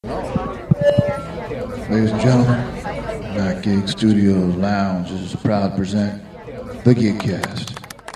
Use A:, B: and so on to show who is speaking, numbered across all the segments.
A: Ladies and gentlemen, Back Gig Studios Lounge is proud to present the Gigcast.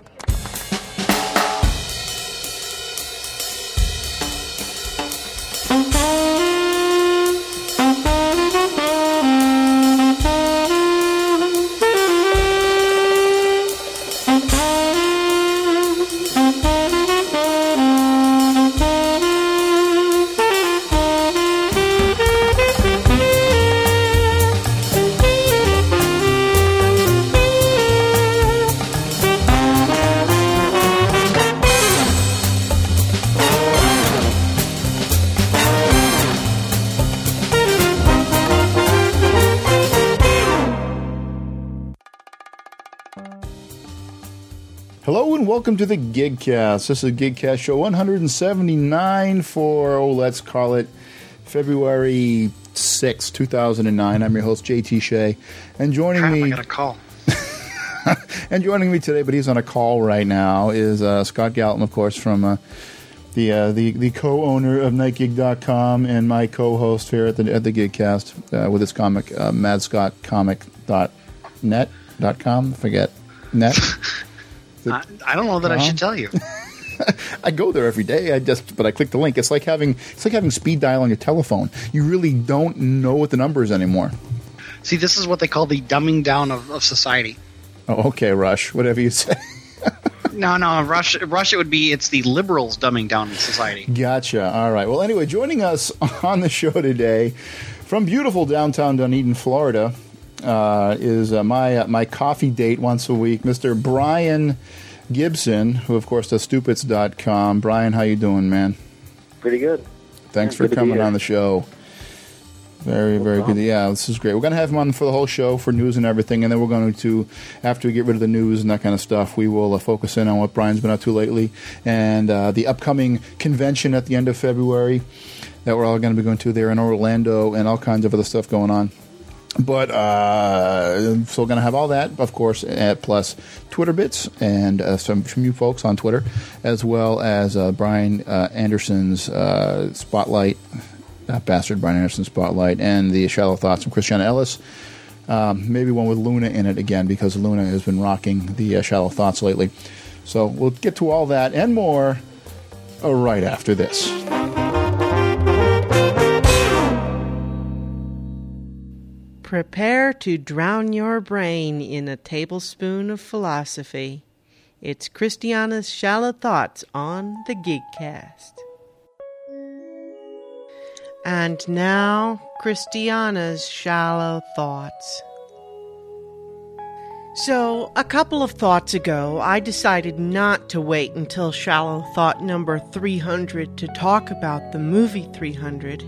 B: Hello and welcome to the Gigcast. This is Gigcast show 179 for, let's call it February 6, 2009. I'm your host, JT Shea. And joining me...
C: I got a call.
B: And joining me today, but he's on a call right now, is Scott Galton, of course, from the co-owner of NightGig.com and my co-host here at the Gigcast with his comic, madscottcomic.net.com. Forget. Net.
C: I don't know that I should tell you.
B: I go there every day. But I click the link. It's like having speed dial on your telephone. You really don't know what the number is anymore.
C: See, this is what they call the dumbing down of society.
B: Oh, okay, Rush. Whatever you say.
C: No, Rush. It would be. It's the liberals dumbing down in society.
B: Gotcha. All right. Well, anyway, joining us on the show today from beautiful downtown Dunedin, Florida, is my coffee date once a week, Mr. Brian Gibson, who of course does Stupids.com. Brian, how you doing, man?
D: Pretty good.
B: Thanks for coming on the show. Very good. Yeah, this is great. We're going to have him on for the whole show for news and everything, and then we're going to, after we get rid of the news and that kind of stuff, we will focus in on what Brian's been up to lately and the upcoming convention at the end of February that we're all going to be going to there in Orlando and all kinds of other stuff going on. But so we're going to have all that, of course, plus Twitter bits and some from you folks on Twitter, as well as Brian Anderson's Spotlight, Bastard Brian Anderson's Spotlight, and the Shallow Thoughts from Christiana Ellis. Maybe one with Luna in it again, because Luna has been rocking the Shallow Thoughts lately. So we'll get to all that and more right after this.
E: Prepare to drown your brain in a tablespoon of philosophy. It's Christiana's Shallow Thoughts on the Gigcast. And now, Christiana's Shallow Thoughts. So, a couple of thoughts ago, I decided not to wait until Shallow Thought number 300 to talk about the movie 300.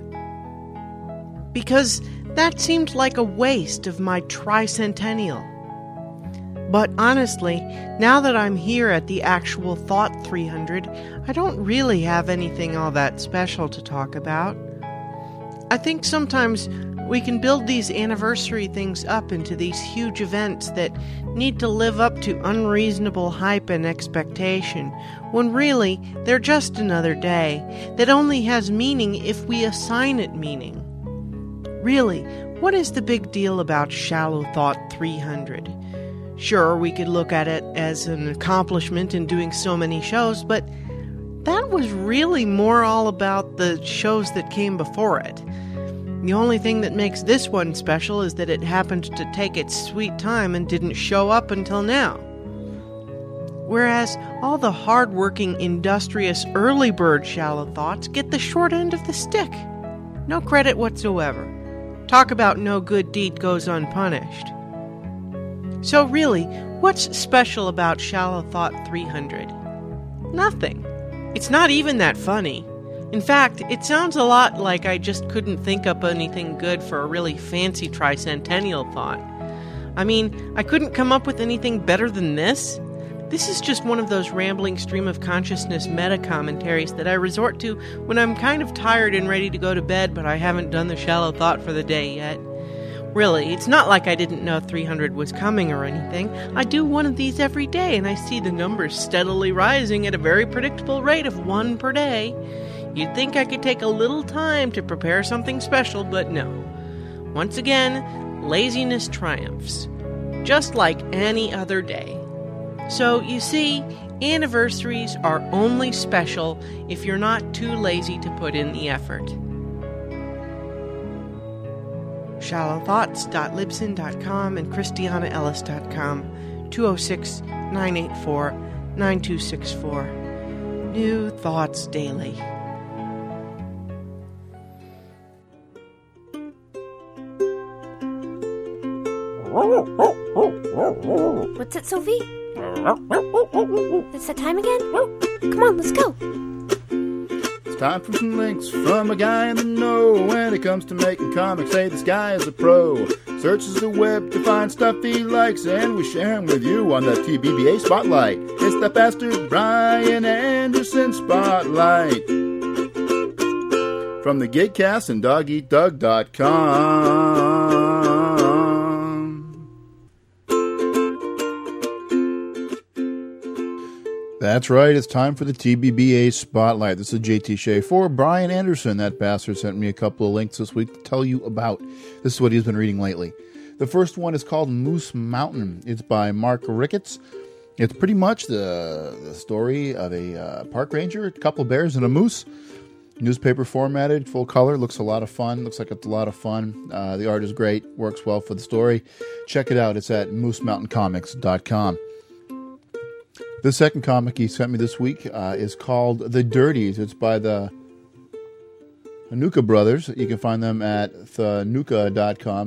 E: Because that seemed like a waste of my tricentennial. But honestly, now that I'm here at the actual Thought 300, I don't really have anything all that special to talk about. I think sometimes we can build these anniversary things up into these huge events that need to live up to unreasonable hype and expectation, when really they're just another day that only has meaning if we assign it meaning. Really, what is the big deal about Shallow Thought 300? Sure, we could look at it as an accomplishment in doing so many shows, but that was really more all about the shows that came before it. The only thing that makes this one special is that it happened to take its sweet time and didn't show up until now. Whereas all the hard-working, industrious early bird Shallow Thoughts get the short end of the stick. No credit whatsoever. Talk about no good deed goes unpunished. So really, what's special about Shallow Thought 300? Nothing. It's not even that funny. In fact, it sounds a lot like I just couldn't think up anything good for a really fancy tricentennial thought. I mean, I couldn't come up with anything better than this? This is just one of those rambling stream of consciousness meta-commentaries that I resort to when I'm kind of tired and ready to go to bed, but I haven't done the Shallow Thought for the day yet. Really, it's not like I didn't know 300 was coming or anything. I do one of these every day, and I see the numbers steadily rising at a very predictable rate of one per day. You'd think I could take a little time to prepare something special, but no. Once again, laziness triumphs, just like any other day. So, you see, anniversaries are only special if you're not too lazy to put in the effort. shallowthoughts.libsyn.com and christianaellis.com, 206-984-9264. New Thoughts Daily.
D: What's it, Sophie? It's that time again? Come on, let's go.
B: It's time for some links from a guy in the know. When it comes to making comics, hey, this guy is a pro. Searches the web to find stuff he likes, and we share them with you on the TBBA Spotlight. It's the bastard Brian Anderson Spotlight. From the Gigcast and DogEatDoug.com. That's right, it's time for the TBBA Spotlight. This is JT Shea for Brian Anderson. That bastard sent me a couple of links this week to tell you about. This is what he's been reading lately. The first one is called Moose Mountain. It's by Mark Ricketts. It's pretty much the story of a park ranger, a couple of bears, and a moose. Newspaper formatted, full color, looks a lot of fun. Looks like it's a lot of fun. The art is great, works well for the story. Check it out. It's at moosemountaincomics.com. The second comic he sent me this week is called The Dirties. It's by the Hanuka brothers. You can find them at thanuka.com,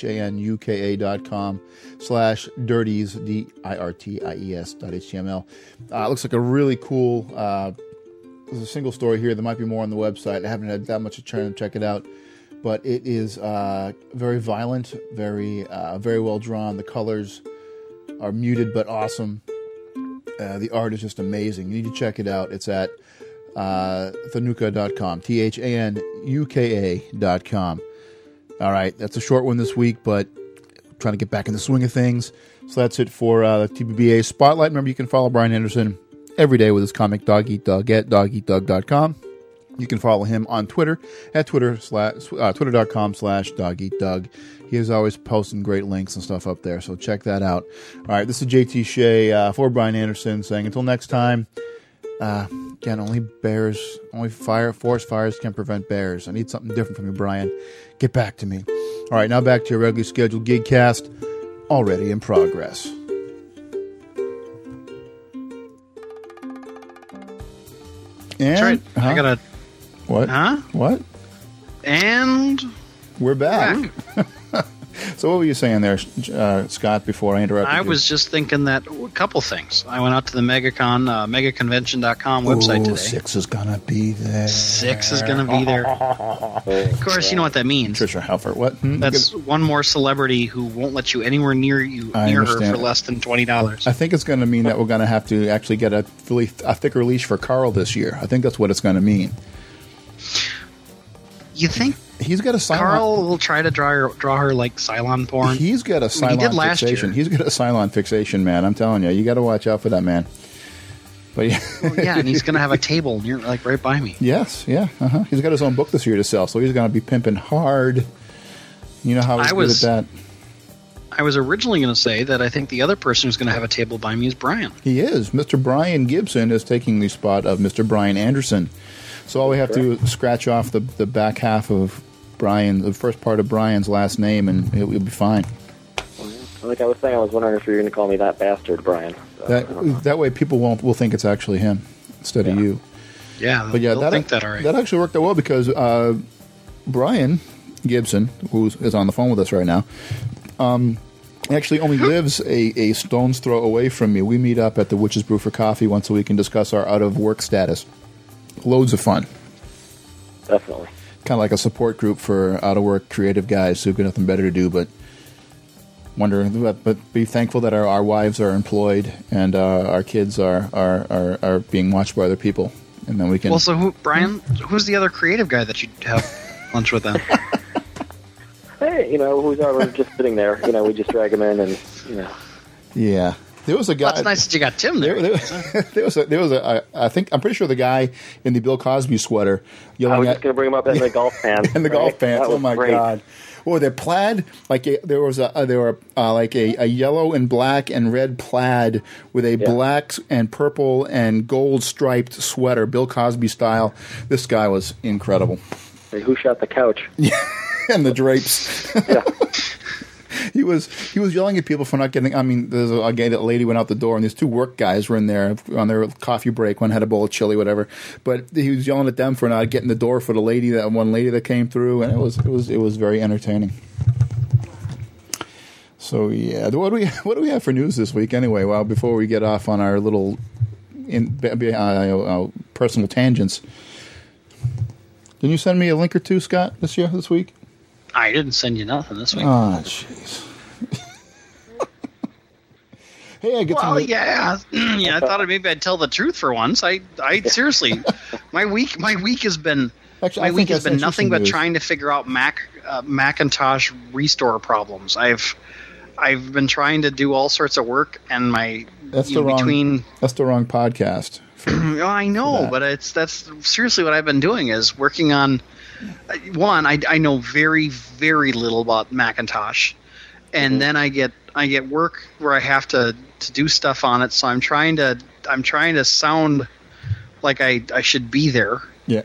B: THANUKA.com/dirties, DIRTIES.html. Looks like a really cool, there's a single story here. There might be more on the website. I haven't had that much time to check it out. But it is very violent, very well drawn. The colors are muted but awesome. The art is just amazing. You need to check it out. It's at thanuka.com, THANUKA.com. All right, that's a short one this week, but trying to get back in the swing of things. So that's it for the TBBA Spotlight. Remember, you can follow Brian Anderson every day with his comic Dog Eat Doug at dogeatdoug.com. You can follow him on Twitter at twitter.com/dogeatdoug. He is always posting great links and stuff up there, so check that out. All right, this is JT Shea for Brian Anderson saying until next time, again, only forest fires can prevent bears. I need something different from you, Brian. Get back to me. All right, now back to your regularly scheduled Gigcast, already in progress. And,
C: That's right. I gotta...
B: What?
C: Huh?
B: What?
C: And...
B: We're back. So what were you saying there, Scott, before I interrupted you?
C: I was just thinking that a couple things. I went out to the MegaCon, megaconvention.com website today.
B: 6 is going to be there.
C: 6 is going to be there. Of course, you know what that means.
B: Trisha Helfer. What?
C: That's one more celebrity who won't let you anywhere near her for less than $20.
B: I think it's going to mean that we're going to have to actually get a thicker leash for Carl this year. I think that's what it's going to mean.
C: You think?
B: He's got a Cylon.
C: Carl will try to draw her like Cylon porn.
B: He's got a Cylon fixation. He's got a Cylon fixation, man. I'm telling you, you got to watch out for that man. But yeah,
C: and he's going to have a table near, like right by me.
B: Yes, yeah. He's got his own book this year to sell, so he's going to be pimping hard. You know how he's good at that.
C: I was originally going to say that I think the other person who's going to have a table by me is Brian.
B: He is. Mr. Brian Gibson is taking the spot of Mr. Brian Anderson. So all we have to do is scratch off the back half of the first part of Brian's last name, and it'll be fine.
F: Like I was saying, I was wondering if you were going to call me that bastard, Brian.
B: That way people will think it's actually him instead of you.
C: Yeah,
B: but yeah,
C: they'll think that, all right.
B: That actually worked out well because Brian Gibson, who is on the phone with us right now, actually only lives a stone's throw away from me. We meet up at the Witch's Brew for coffee once a week and discuss our out-of-work status. Loads of fun.
F: Definitely.
B: Kind of like a support group for out-of-work creative guys who've got nothing better to do but be thankful that our wives are employed and our kids are being watched by other people, and then we can.
C: Well, so Brian, who's the other creative guy that you have lunch with then?
F: Hey, who's already just sitting there? We just drag him in, and
B: Yeah. There was a guy.
C: Well, that's nice that you got Tim there.
B: There was a. I think I'm pretty sure the guy in the Bill Cosby sweater
F: I
B: yelling
F: was
B: at
F: just going to bring him up in the golf pants.
B: in the golf pants.
F: That
B: Oh
F: was
B: my
F: great.
B: god! Well, they're plaid. Like there were like a yellow and black and red plaid with a black and purple and gold striped sweater, Bill Cosby style. This guy was incredible.
F: Hey, who shot the couch?
B: And the drapes.
F: Yeah.
B: He was yelling at people for not getting. I mean, there's a lady went out the door, and these two work guys were in there on their coffee break. One had a bowl of chili, whatever. But he was yelling at them for not getting the door for the one lady that came through, and it was very entertaining. So yeah, what do we have for news this week anyway? Well, before we get off on our little personal tangents, didn't you send me a link or two, Scott, this week?
C: I didn't send you nothing this week.
B: Oh, jeez. Hey, I get
C: Well,
B: some.
C: yeah. I thought maybe I'd tell the truth for once. I seriously, my week has been
B: Actually, I
C: my
B: think
C: week has
B: I sent
C: been
B: you
C: nothing
B: some
C: but
B: news.
C: trying to figure out Macintosh restore problems. I've been trying to do all sorts of work, and my
B: That's
C: you
B: the
C: know,
B: wrong.
C: between.
B: That's the wrong podcast.
C: Oh, I know,
B: that.
C: but that's seriously what I've been doing is working on. One, I know very, very little about Macintosh, and then I get work where I have to do stuff on it. So I'm trying to sound like I should be there,
B: Yeah.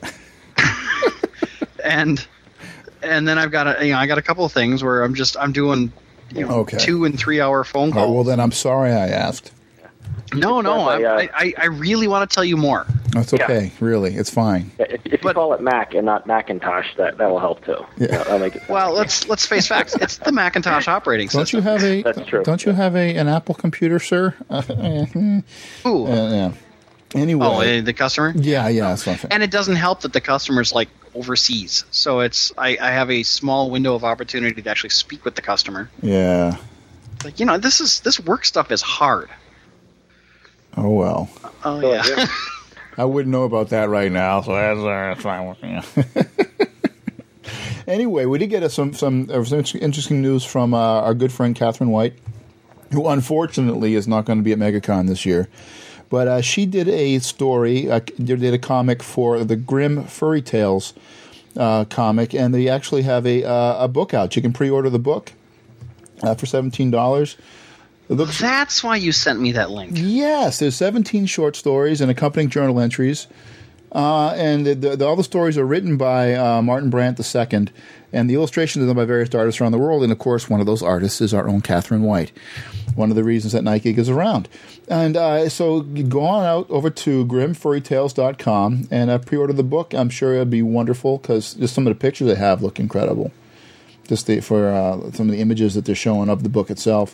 C: and then I got a couple of things where I'm doing 2 and 3 hour phone
B: All right,
C: calls.
B: well, then I'm sorry I asked.
C: No,
F: But,
C: I really want to tell you more.
B: That's okay. Really, it's fine.
F: If you
C: But-
F: call it Mac and not Macintosh, that will help too.
B: Yeah.
F: That'll make it
C: Well, let's face facts. It's the Macintosh operating
B: Don't
C: system.
B: you have a?
F: That's true.
B: Don't you have an Apple computer, sir?
C: Ooh.
B: Yeah. Anyway.
C: Oh, the customer?
B: yeah. That's what I'm saying.
C: And it doesn't help that the customer's like overseas. So I have a small window of opportunity to actually speak with the customer.
B: Yeah.
C: Like, this work stuff is hard.
B: Oh well.
C: Oh,
F: So,
C: yeah.
B: I wouldn't know about that right now, so that's fine with me. Anyway, we did get some interesting news from our good friend Catherine White, who unfortunately is not going to be at MegaCon this year. But she did a story, did a comic for the Grimm Furry Tales comic, and they actually have a book out. You can pre-order the book for $17. It looks
C: That's why you sent me that link.
B: Yes, there's 17 short stories and accompanying journal entries. And all the stories are written by Martin Brandt II, and the illustrations are done by various artists around the world. And, of course, one of those artists is our own Catherine White, one of the reasons that Night Geek is around. And so you go on out over to grimmfurrytales.com and pre-order the book. I'm sure it'll be wonderful because just some of the pictures they have look incredible. Just for some of the images that they're showing of the book itself.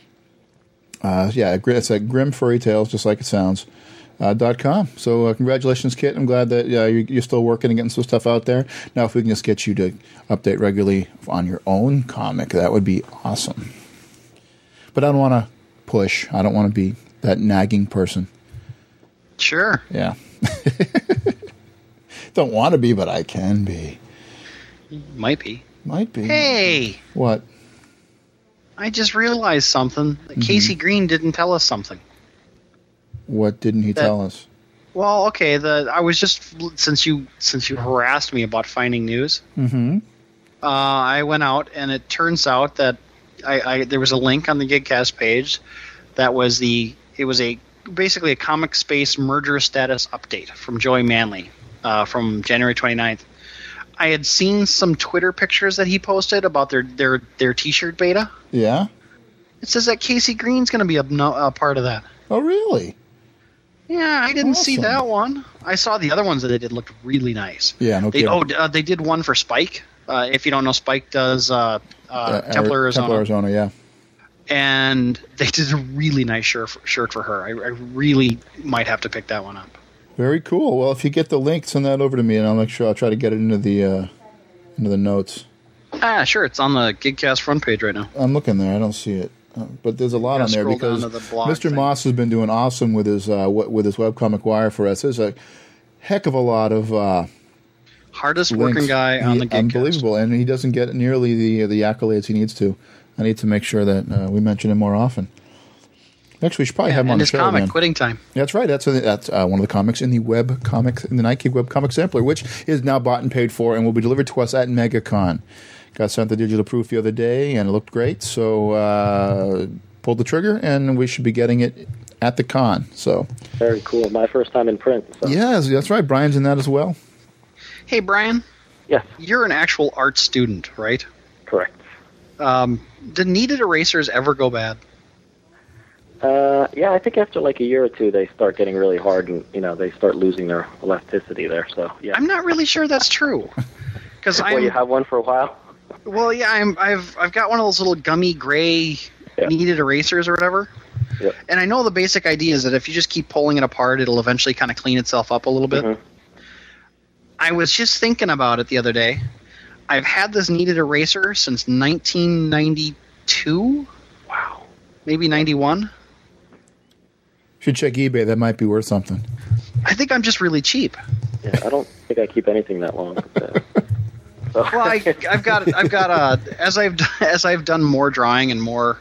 B: It's at Grimm Furry Tales, just like it sounds, .com. So congratulations, Kit. I'm glad that you're still working and getting some stuff out there. Now, if we can just get you to update regularly on your own comic, that would be awesome. But I don't want to push. I don't want to be that nagging person.
C: Sure.
B: Yeah. Don't want to be, but I can be.
C: Might be.
B: Might be.
C: Hey,
B: What?
C: I just realized something.
B: Mm-hmm.
C: Casey Green didn't tell us something.
B: What didn't he tell us?
C: Well, okay. I was just since you harassed me about finding news.
B: Mm-hmm.
C: I went out, and it turns out that there was a link on the GigCast page that was basically a Comic Space merger status update from Joey Manley from January 29th. I had seen some Twitter pictures that he posted about their T-shirt beta.
B: Yeah?
C: It says that Casey Green's going to be a part of that.
B: Oh, really?
C: Yeah, I didn't see
B: Awesome.
C: that one. I saw the other ones that they did looked really nice.
B: Yeah, no kidding.
C: They did one for Spike. If you don't know, Spike does Temple, Arizona.
B: Temple, Arizona, yeah.
C: And they did a really nice shirt for her. I really might have to pick that one up.
B: Very cool. Well, if you get the link, send that over to me, and I'll make sure I'll try to get it into the notes.
C: Sure. It's on the GigCast front page right now.
B: I'm looking there. I don't see it, but there's a lot on there
C: scroll down
B: because
C: to the blog
B: Mr.
C: thing.
B: Moss has been doing awesome with his webcomic wire for us. There's a heck of a lot of
C: Hardest
B: links.
C: working guy on the GigCast.
B: Unbelievable, and he doesn't get nearly the accolades he needs to. I need to make sure that we mention him more often. Actually, we should probably have him on
C: and
B: the
C: his
B: show,
C: comic
B: man.
C: Quitting Time.
B: That's right. That's one of the comics in the Night Gig web comic sampler, which is now bought and paid for and will be delivered to us at MegaCon. Got sent the digital proof the other day, and it looked great. So pulled the trigger, and we should be getting it at the con. So
F: Very cool. My first time in print. So.
B: yes, that's right. Brian's in that as well.
C: Hey, Brian,
F: Yes,
C: you're an actual art student, right?
F: correct.
C: Did kneaded erasers ever go bad?
F: Yeah, I think after like a year or two, they start getting really hard, and they start losing their elasticity there. So yeah.
C: I'm not really sure that's true. Because
F: Well, you have one for a while.
C: Well, yeah, I've got one of those little gummy gray kneaded erasers or whatever.
F: Yep.
C: And I know the basic idea is that if you just keep pulling it apart, it'll eventually kind of clean itself up a little bit.
F: Mhm.
C: I was just thinking about it the other day. I've had this kneaded eraser since 1992.
F: Wow.
C: Maybe 91.
B: Should check eBay. That might be worth something.
C: I think I'm just really cheap.
F: Yeah, I don't think I keep anything that long. So.
C: Well, I've got as I've done more drawing and more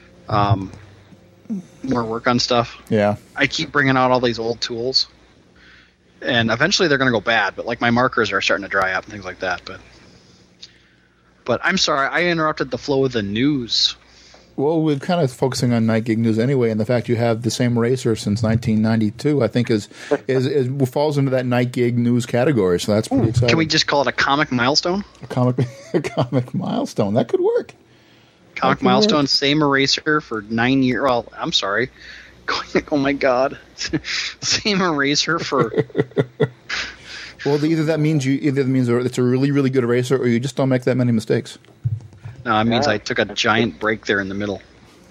C: work on stuff.
B: Yeah.
C: I keep bringing out all these old tools, and eventually they're going to go bad. But like my markers are starting to dry up and things like that. But I'm sorry, I interrupted the flow of the news.
B: Well, we're kind of focusing on Night Gig News anyway, and the fact you have the same eraser since 1992, I think, is falls into that Night Gig News category. So that's pretty exciting.
C: Can we just call it a comic milestone?
B: a comic milestone? That could work.
C: Comic milestone, same eraser for 9 years. Well, I'm sorry. Oh my God, same eraser for.
B: Well, either that means it's a really, really good eraser, or you just don't make that many mistakes.
C: No, it means I took a giant break there in the middle.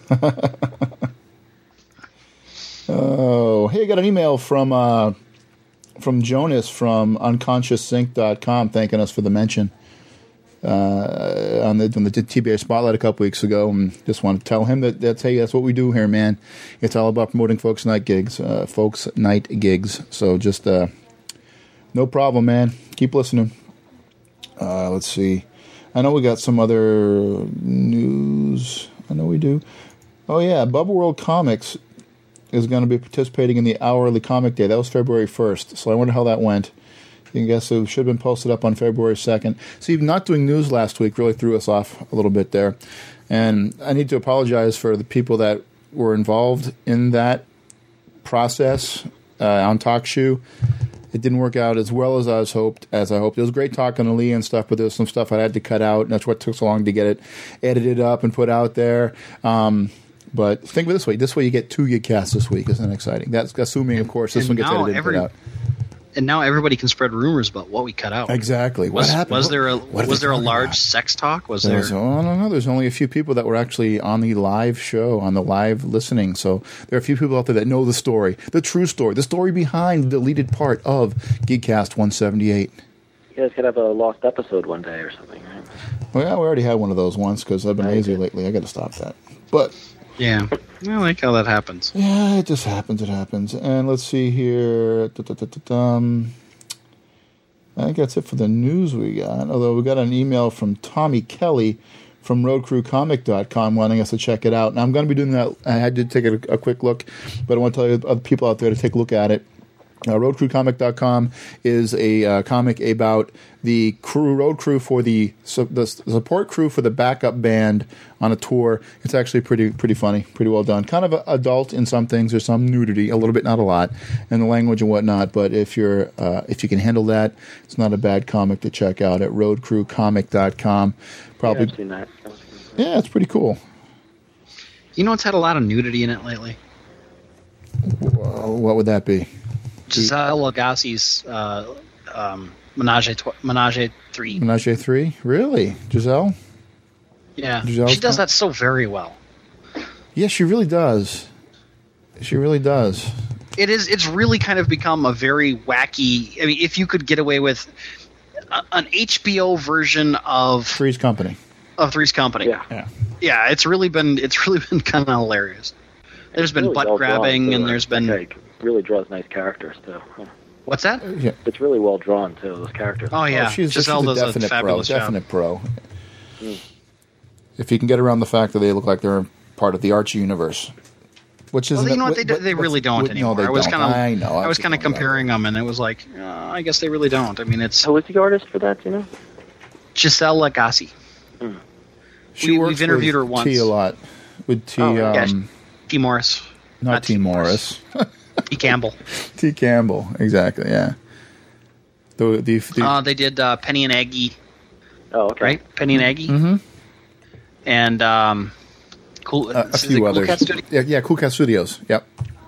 B: Oh, hey, I got an email from Jonas from unconscioussync.com thanking us for the mention on the TBA Spotlight a couple weeks ago, and just want to tell him that's what we do here, man. It's all about promoting folks' night gigs. So just no problem, man. Keep listening. Let's see. I know we got some other news. I know we do. Oh, yeah. Bubba World Comics is going to be participating in the hourly comic day. That was February 1st. So I wonder how that went. You can guess it should have been posted up on February 2nd. See, not doing news last week really threw us off a little bit there. And I need to apologize for the people that were involved in that process on TalkShoe. It didn't work out as well as I hoped. It was great talking to Lee and stuff, but there was some stuff I had to cut out, and that's what took so long to get it edited up and put out there. But think of it this way. This way you get 2 gigcasts this week. Isn't that exciting? That's assuming, of course, this one gets edited and put out.
C: And now everybody can spread rumors about what we cut out.
B: Exactly. What happened?
C: Was there a large sex talk? I don't
B: know. There's only a few people that were actually on the live show, on the live listening. So there are a few people out there that know the story, the true story, the story behind the deleted part of Geekcast 178.
F: You guys could have a lost episode one day or something, right?
B: Well, yeah, we already had one of those once because I've been lazy lately. I got to stop that. But
C: yeah, I like how that happens.
B: Yeah, it just happens. It happens. And let's see here. I think that's it for the news we got. Although we got an email from Tommy Kelly from roadcrewcomic.com wanting us to check it out. And I'm going to be doing that. I had to take a quick look, but I want to tell you other people out there to take a look at it. Roadcrewcomic.com is a comic about the road crew for the support crew for the backup band on a tour. It's actually pretty funny, pretty well done. Kind of adult in some things. There's some nudity, a little bit, not a lot, and the language and whatnot. But if you can handle that, it's not a bad comic to check out at roadcrewcomic.com. Probably.
F: Yeah, I've seen that.
B: Yeah, it's pretty cool.
C: You know, it's had a lot of nudity in it lately.
B: What would that be?
C: Giselle Agassi's Menage 3.
B: Menage 3? Really? Giselle?
C: Yeah.
B: Giselle's
C: she does that so very well.
B: Yeah, she really does. She really does.
C: It's really kind of become a very wacky... I mean, if you could get away with an HBO version of...
B: Three's Company.
C: Of Three's Company.
F: Yeah.
C: Yeah, it's really been kind of hilarious. There's been
F: really
C: butt grabbing, and there's been...
F: Okay. Really draws nice characters, too.
C: What's that?
B: Yeah.
F: It's really well drawn, too, those characters.
C: Oh, yeah. Giselle does a fabulous job.
B: Definite pro. If you can get around the fact that they look like they're part of the Archie universe. Which is
C: Well, you know what? They really don't anymore.
B: No, they
C: I was
B: don't.
C: kind of,
B: I know.
C: I was kind of comparing them, and it was like, I guess they really don't. I mean, it's
F: Who was the artist for that? Do you know?
C: Giselle Lagasse. We've interviewed her once.
B: T a lot with T.
C: T. Morris.
B: Not T. Morris.
C: T. Campbell.
B: T. Campbell. Exactly. Yeah.
C: They did Penny and Aggie.
F: Oh, okay.
C: Right, Penny and Aggie.
B: Mm-hmm.
C: And
B: a few others.
C: Cool Cat Studios?
B: Yeah, Cool Cat Studios. Yep.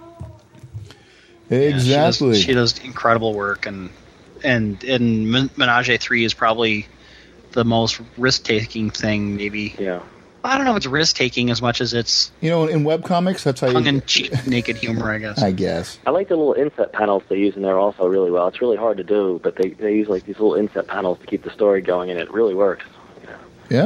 B: Exactly.
C: Yeah, she does incredible work, and Menage a 3 is probably the most risk-taking thing, maybe.
F: Yeah.
C: I don't know if it's risk-taking as much as it's
B: in webcomics, that's how you...
C: tongue-in-cheek naked humor, I guess.
B: I guess.
F: I like the little inset panels they use in there also really well. It's really hard to do, but they use like these little inset panels to keep the story going, and it really works.
B: Yeah.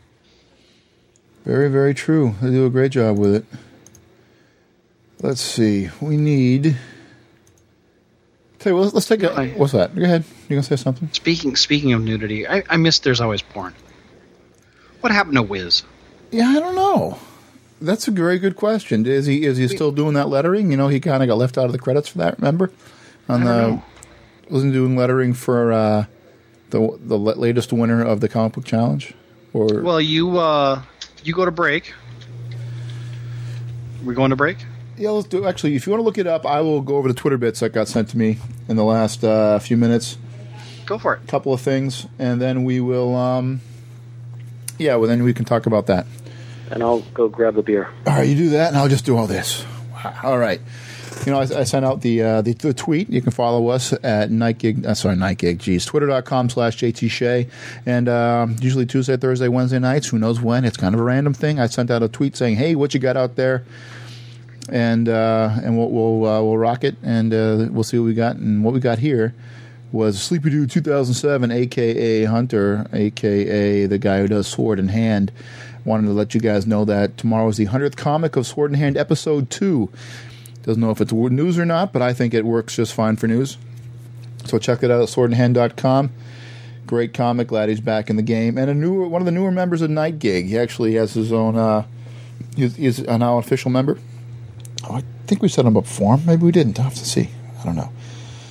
B: Very, very true. They do a great job with it. Let's see. We need... Tell you what, let's take a... What's that? Go ahead. You going to say something?
C: Speaking of nudity, I miss There's Always Porn. What happened to Wiz?
B: Yeah, I don't know. That's a very good question. Is he still doing that lettering? You know, he kind of got left out of the credits for that, remember? Wasn't doing lettering for the latest winner of the comic book challenge? Or
C: well, you go to break. We going to break?
B: Yeah, let's do. Actually, if you want to look it up, I will go over the Twitter bits that got sent to me in the last few minutes.
C: Go for it.
B: A couple of things, and then we will. Then we can talk about that.
F: And I'll go grab a beer.
B: All right, you do that, and I'll just do all this. All right. You know, I sent out the tweet. You can follow us at twitter.com/JTShea. And usually Tuesday, Thursday, Wednesday nights, who knows when. It's kind of a random thing. I sent out a tweet saying, hey, what you got out there? And we'll rock it, and we'll see what we got. And what we got here was Sleepy Dude 2007, a.k.a. Hunter, a.k.a. the guy who does Sword in Hand. Wanted to let you guys know that tomorrow is the 100th comic of Sword in Hand, Episode 2. Doesn't know if it's news or not, but I think it works just fine for news. So check it out at swordinhand.com. Great comic. Glad he's back in the game. And one of the newer members of Night Gig. He actually has his own... he's now an official member. Oh, I think we set him up for him. Maybe we didn't. I'll have to see. I don't know.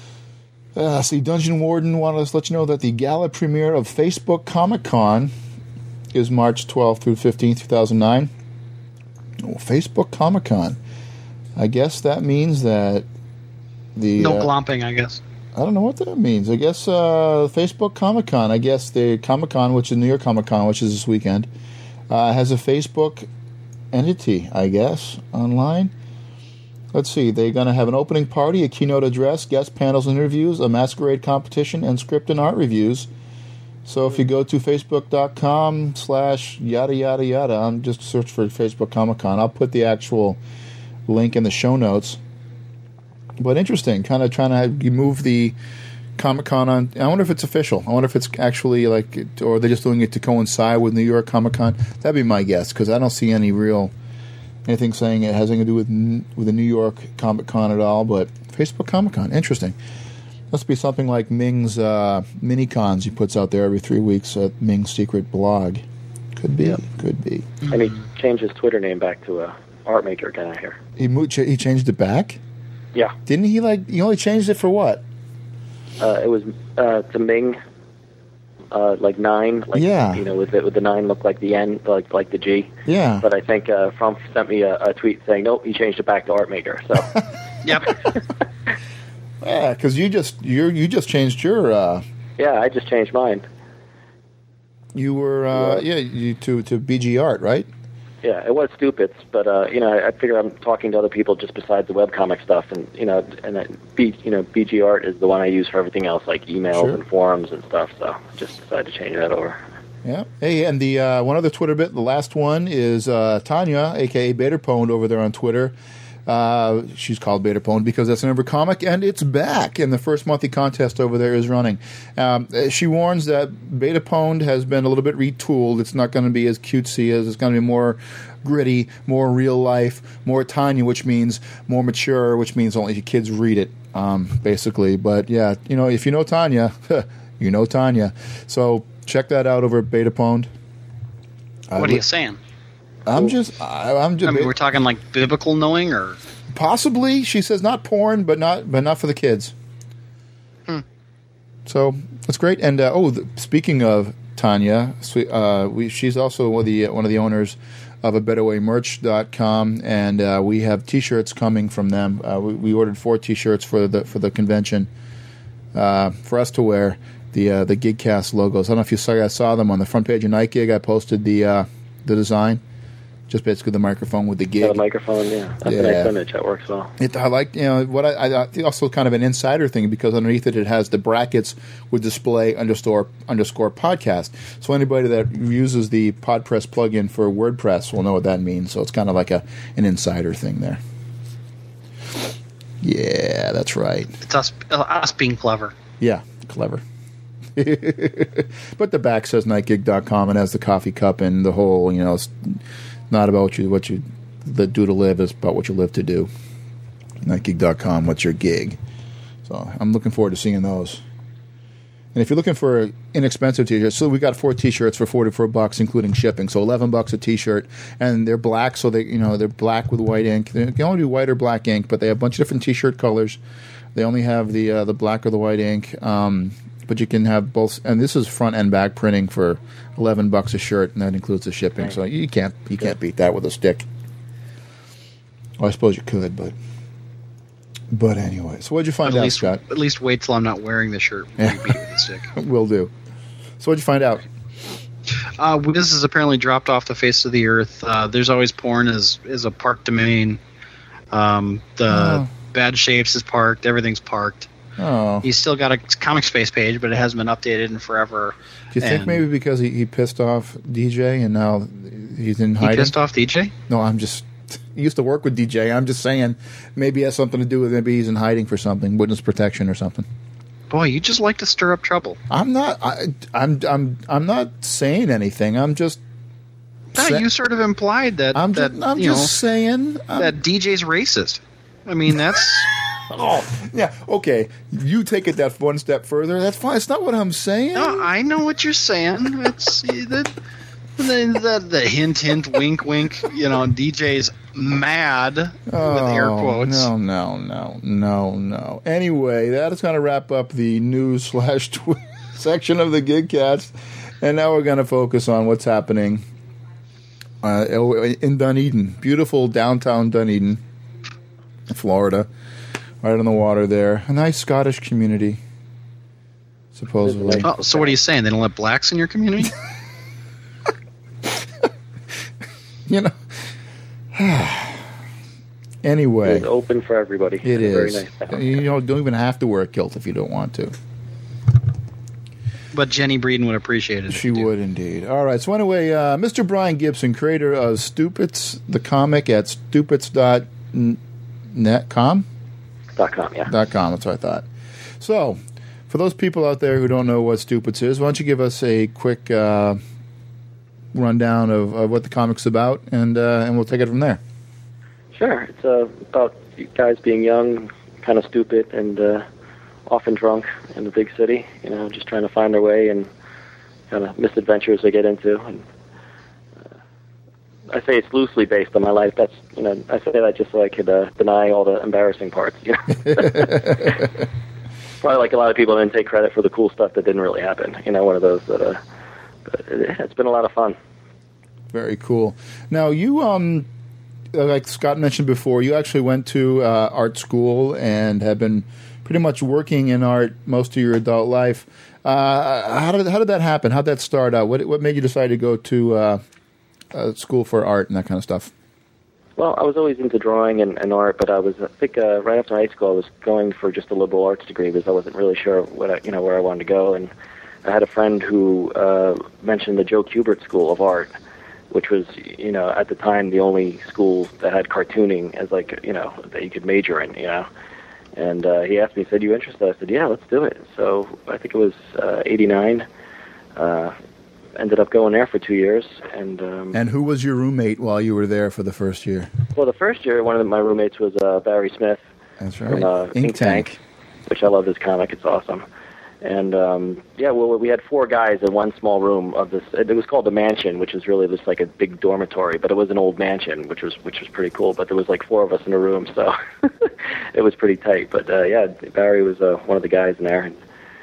B: Dungeon Warden wanted us to let you know that the gala premiere of Facebook Comic-Con is March 12th through 15th, 2009. Oh, Facebook Comic-Con. I guess that means that the...
C: No glomping, I guess.
B: I don't know what that means. I guess Facebook Comic-Con. I guess the Comic-Con, which is New York Comic-Con, which is this weekend, has a Facebook entity, I guess, online. Let's see. They're going to have an opening party, a keynote address, guest panels and interviews, a masquerade competition, and script and art reviews. So if you go to facebook.com/yada yada yada, just search for Facebook Comic-Con. I'll put the actual link in the show notes. But interesting, kind of trying to move the Comic-Con on. I wonder if it's official. I wonder if it's actually like, or they're just doing it to coincide with New York Comic-Con. That'd be my guess, because I don't see anything saying it has anything to do with the New York Comic-Con at all. But Facebook Comic-Con, interesting. Must be something like Ming's mini-cons he puts out there every 3 weeks at Ming's secret blog. Could be, could be.
F: And he changed his Twitter name back to Art Maker again, I hear.
B: He changed it back?
F: Yeah.
B: Didn't he he only changed it for what?
F: It was to Ming, like 9. Like,
B: yeah.
F: You know, with the 9 look like the N, like the G.
B: Yeah.
F: But I think Frump sent me a tweet saying, nope, he changed it back to Art Maker. So.
C: Yep.
B: Yeah, because you just changed your.
F: Yeah, I just changed mine.
B: You were to BG Art, right?
F: Yeah, it was Stupid's, but I figure I'm talking to other people just besides the webcomic stuff, and BG Art is the one I use for everything else, like emails and forums and stuff. So I just decided to change that over.
B: Yeah. Hey, and the one other Twitter bit, the last one is Tanya, aka Baderpwned, over there on Twitter. She's called Baderpwned because that's the number comic, and it's back, and the first monthly contest over there is running. She warns that Baderpwned has been a little bit retooled. It's not going to be as cutesy as it's going to be more gritty, more real life, more Tanya, which means more mature, which means only kids read it, basically. But yeah, if you know Tanya, you know Tanya. So check that out over at Baderpwned.
C: What are you saying?
B: I'm just.
C: I mean, we're talking like biblical knowing, or
B: possibly. She says not porn, but not for the kids. So that's great. And speaking of Tanya, she's also one of the owners of ABetterWayMerch.com, and we have T-shirts coming from them. We ordered 4 T-shirts for the convention for us to wear. The GigCast logos. I don't know if you saw them on the front page of Night Gig. I posted the design, just basically the microphone with the gig.
F: The microphone, yeah. That's a nice image. That works well.
B: I like, what I think also kind of an insider thing, because underneath it has the brackets with display __ podcast. So anybody that uses the PodPress plugin for WordPress will know what that means. So it's kind of like an insider thing there. Yeah, that's right.
C: It's us being clever.
B: Yeah, clever. But the back says nightgig.com and has the coffee cup and the whole, it's not about what you do to live, it's about what you live to do. Nightgig.com, what's your gig? So I'm looking forward to seeing those. And if you're looking for inexpensive T-shirts, so we got 4 T-shirts for $44, including shipping. So $11 a T-shirt, and they're black. So they're black with white ink. They can only do white or black ink, but they have a bunch of different T-shirt colors. They only have the black or the white ink. But you can have both, and this is front and back printing for $11 a shirt, and that includes the shipping. So you can't beat that with a stick. Well, I suppose you could, but anyway. So what'd you find out, Scott?
C: At least wait till I'm not wearing the shirt when you beat it with a stick.
B: Will do. So what'd you find out?
C: This is apparently dropped off the face of the earth. There's Always Porn is a park domain. Bad Shapes is parked. Everything's parked.
B: Oh.
C: He's still got a Comic Space page, but it hasn't been updated in forever.
B: Do you think maybe because he pissed off DJ and now he's in hiding?
C: He pissed off DJ?
B: No, he used to work with DJ. I'm just saying maybe it has something to do with maybe he's in hiding for something, witness protection or something.
C: Boy, you just like to stir up trouble.
B: I'm not. I'm not saying anything. I'm just.
C: You sort of implied that.
B: I'm just saying
C: that DJ's racist. I mean, that's.
B: Oh, yeah, okay. You take it that one step further. That's fine. It's not what I'm saying.
C: No, I know what you're saying. It's the hint, wink, wink. DJ's mad with air quotes.
B: No. Anyway, that is going to wrap up the news / section of the GigCast. And now we're going to focus on what's happening in Dunedin. Beautiful downtown Dunedin, Florida. Right on the water there. A nice Scottish community, supposedly.
C: Oh, so what are you saying? They don't let blacks in your community?
B: Anyway.
F: It's open for everybody.
B: It is.
F: Very nice town.
B: You don't even have to wear a kilt if you don't want to.
C: But Jenny Breeden would appreciate it.
B: She would indeed. All right. So anyway, Mr. Brian Gibson, creator of Stupits, the comic at stupits.com?
F: .com, yeah.
B: .com, that's what I thought. So, for those people out there who don't know what Stupits is, why don't you give us a quick rundown of what the comic's about, and we'll take it from there.
F: Sure. It's about guys being young, kind of stupid, and often drunk in the big city, just trying to find their way and kind of misadventures they get into. And I say it's loosely based on my life. That's I say that just so I could deny all the embarrassing parts. Probably like a lot of people didn't take credit for the cool stuff that didn't really happen. One of those that. But it's been a lot of fun.
B: Very cool. Now you like Scott mentioned before, you actually went to art school and have been pretty much working in art most of your adult life. How did that happen? How did that start out? What made you decide to go to school for art and that kind of stuff?
F: Well, I was always into drawing and art, but I think right after high school I was going for just a liberal arts degree because I wasn't really sure where I wanted to go. And I had a friend who mentioned the Joe Kubert School of Art, which was at the time the only school that had cartooning as that you could major in. And he asked me, he said, "You interested?" I said, "Yeah, let's do it." So I think it was 89. Ended up going there for 2 years. And
B: who was your roommate while you were there for the first year?
F: Well, the first year, one of my roommates was Barry Smith.
B: That's right.
F: From Ink Tank, which I love his comic. It's awesome. And we had 4 guys in one small room of this. It was called the mansion, which is really just like a big dormitory, but it was an old mansion, which was pretty cool. But there was like 4 of us in a room, so it was pretty tight. But Barry was one of the guys in there. And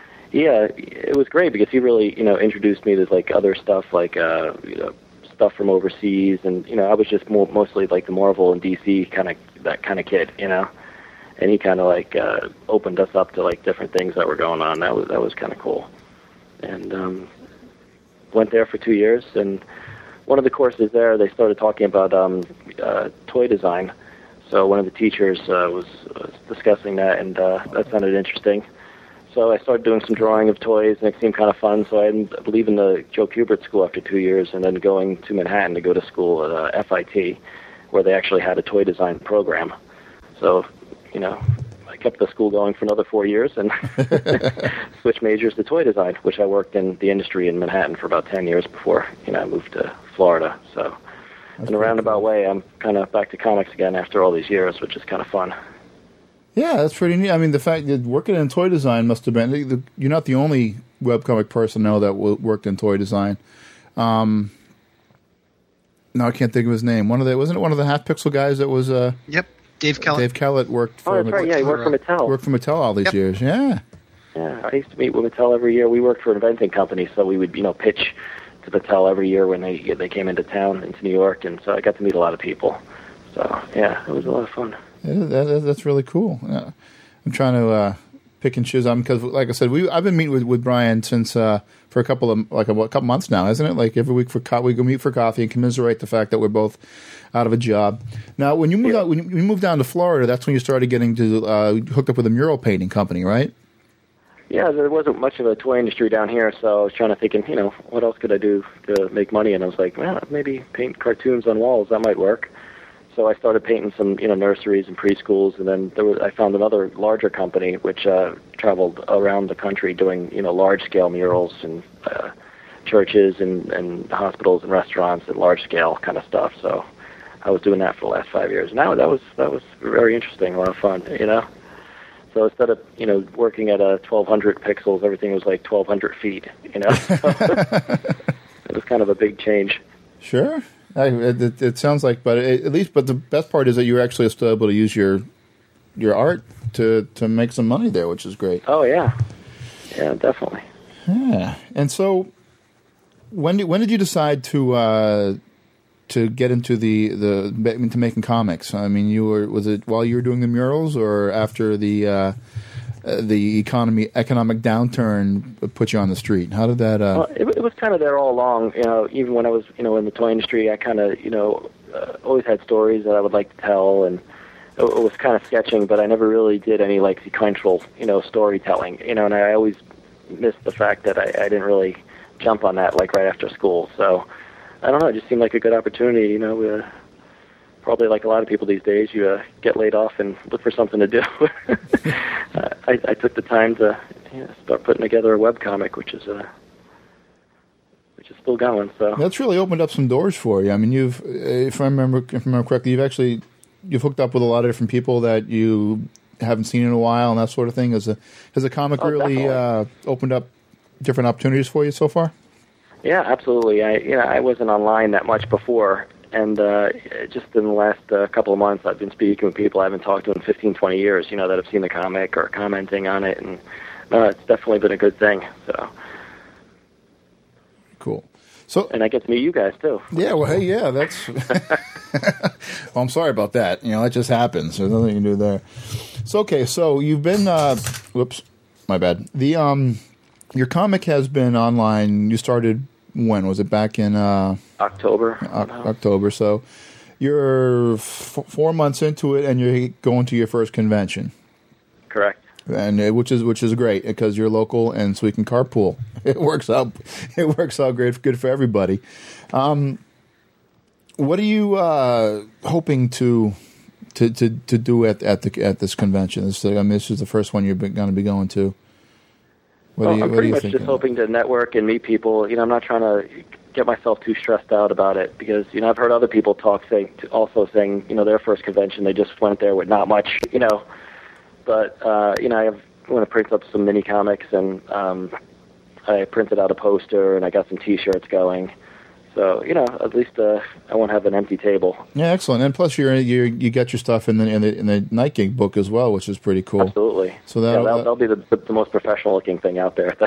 F: it was great because he really introduced me to like other stuff like stuff from overseas, and I was just mostly like the Marvel and DC kind of kid, And he kind of like opened us up to like different things that were going on. That was kind of cool. And went there for 2 years. And one of the courses there, they started talking about toy design. So one of the teachers was discussing that, and that sounded interesting. So I started doing some drawing of toys, and it seemed kind of fun. So I ended up leaving the Joe Kubert School after 2 years, and then going to Manhattan to go to school at FIT, where they actually had a toy design program. So I kept the school going for another 4 years and switched majors to toy design, which I worked in the industry in Manhattan for about 10 years before, I moved to Florida. So in a roundabout way, I'm kind of back to comics again after all these years, which is kind of fun.
B: Yeah, that's pretty neat. I mean, the fact that working in toy design must have been, you're not the only webcomic person I know that worked in toy design. No, I can't think of his name. Wasn't it one of the Half Pixel guys that was...
C: Yep. Dave Kellett.
B: Dave Kellett worked for...
F: Oh, that's right. Yeah, he worked for Mattel.
B: Worked for Mattel all these years. Yeah.
F: Yeah, I used to meet with Mattel every year. We worked for an inventing company, so we would, pitch to Mattel every year when they came into town, into New York, and so I got to meet a lot of people. So, yeah, it was a lot of fun.
B: Yeah, that's really cool. Yeah. I'm trying to pick and choose. Because, like I said, I've been meeting with Brian since for a couple months now, isn't it? Like every week we go meet for coffee and commiserate the fact that we're both out of a job. Now, when you moved down to Florida, that's when you started getting to hooked up with a mural painting company, right?
F: Yeah, there wasn't much of a toy industry down here, so I was trying to think, what else could I do to make money? And I was like, well, maybe paint cartoons on walls. That might work. So I started painting some, nurseries and preschools, and then I found another larger company which traveled around the country doing, large-scale murals and churches and hospitals and restaurants and large-scale kind of stuff. So I was doing that for the last 5 years. Now that was very interesting, a lot of fun, So instead of working at 1,200 pixels, everything was like 1,200 feet, So it was kind of a big change.
B: Sure. It sounds like, but the best part is that you're actually still able to use your art to make some money there, which is great.
F: Oh yeah, definitely.
B: Yeah, and so when did you decide to get into into making comics? I mean, was it while you were doing the murals, or after the economic downturn put you on the street? How did that?
F: Well, it was kind of there all along. Even when I was in the toy industry, I kind of always had stories that I would like to tell, and it was kind of sketching, but I never really did any like sequential storytelling. And I always missed the fact that I didn't really jump on that like right after school. So I don't know. It just seemed like a good opportunity. Probably like a lot of people these days, you get laid off and look for something to do. I took the time to start putting together a webcomic, which is still going. So
B: that's really opened up some doors for you. I mean, if I remember correctly, you've hooked up with a lot of different people that you haven't seen in a while and that sort of thing. Has the comic really opened up different opportunities for you so far?
F: Yeah, absolutely. I wasn't online that much before. And just in the last couple of months, I've been speaking with people I haven't talked to in 15, 20 years, that have seen the comic or commenting on it. And it's definitely been a good thing. So
B: cool.
F: And I get to meet you guys, too.
B: Yeah, well, hey, yeah, that's... Well, I'm sorry about that. That just happens. There's nothing you can do there. So, okay, so you've been... whoops, my bad. Your comic has been online. You started... When was it? Back in
F: October.
B: October. So you're 4 months into it, and you're going to your first convention.
F: Correct.
B: And which is great because you're local, and so we can carpool. It works out great, good for everybody. What are you hoping to do at this convention? This is the first one you're going to be going to.
F: I'm pretty much just hoping to network and meet people. I'm not trying to get myself too stressed out about it because, I've heard other people saying their first convention, they just went there with not much, But, I have want to print up some mini comics, and I printed out a poster, and I got some T-shirts going. So at least I won't have an empty table.
B: Yeah, excellent. And plus, you get your stuff in the Night Gig book as well, which is pretty cool.
F: Absolutely.
B: So
F: that'll be the most professional looking thing out there.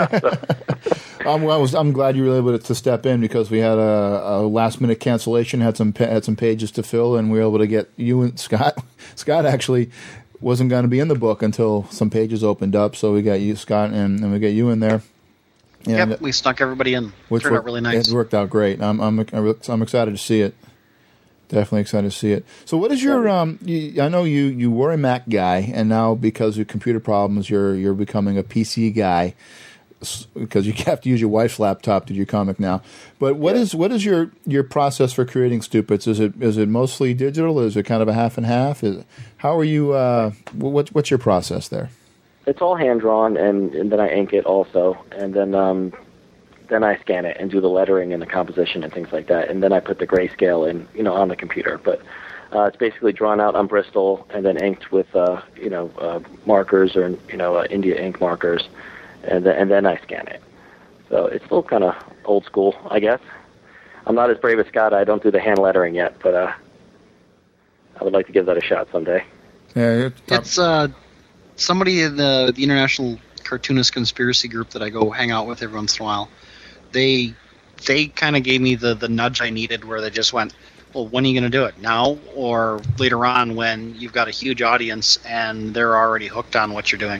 B: I'm glad you were able to step in, because we had a last minute cancellation, had some pages to fill, and we were able to get you and Scott. Scott actually wasn't going to be in the book until some pages opened up, so we got you, Scott, and we got you in there. And
C: yep, we snuck everybody in. Which turned out really nice.
B: It worked out great. I'm excited to see it. Definitely excited to see it. So, what is your? I know you were a Mac guy, and now because of computer problems, you're becoming a PC guy, because you have to use your wife's laptop to do your comic now. But what is your process for creating Stupids? Is it mostly digital? Is it kind of a half and half? How are you? What's your process there?
F: It's all hand drawn, and then I ink it also, and then I scan it and do the lettering and the composition and things like that, and then I put the grayscale in, on the computer. But it's basically drawn out on Bristol and then inked with markers or India ink markers, and then I scan it. So it's still kind of old school, I guess. I'm not as brave as Scott. I don't do the hand lettering yet, but I would like to give that a shot someday.
B: Yeah,
C: it's somebody in the International Cartoonist Conspiracy Group that I go hang out with every once in a while. They kind of gave me the nudge I needed, where they just went, well, when are you going to do it? Now or later on, when you've got a huge audience and they're already hooked on what you're doing?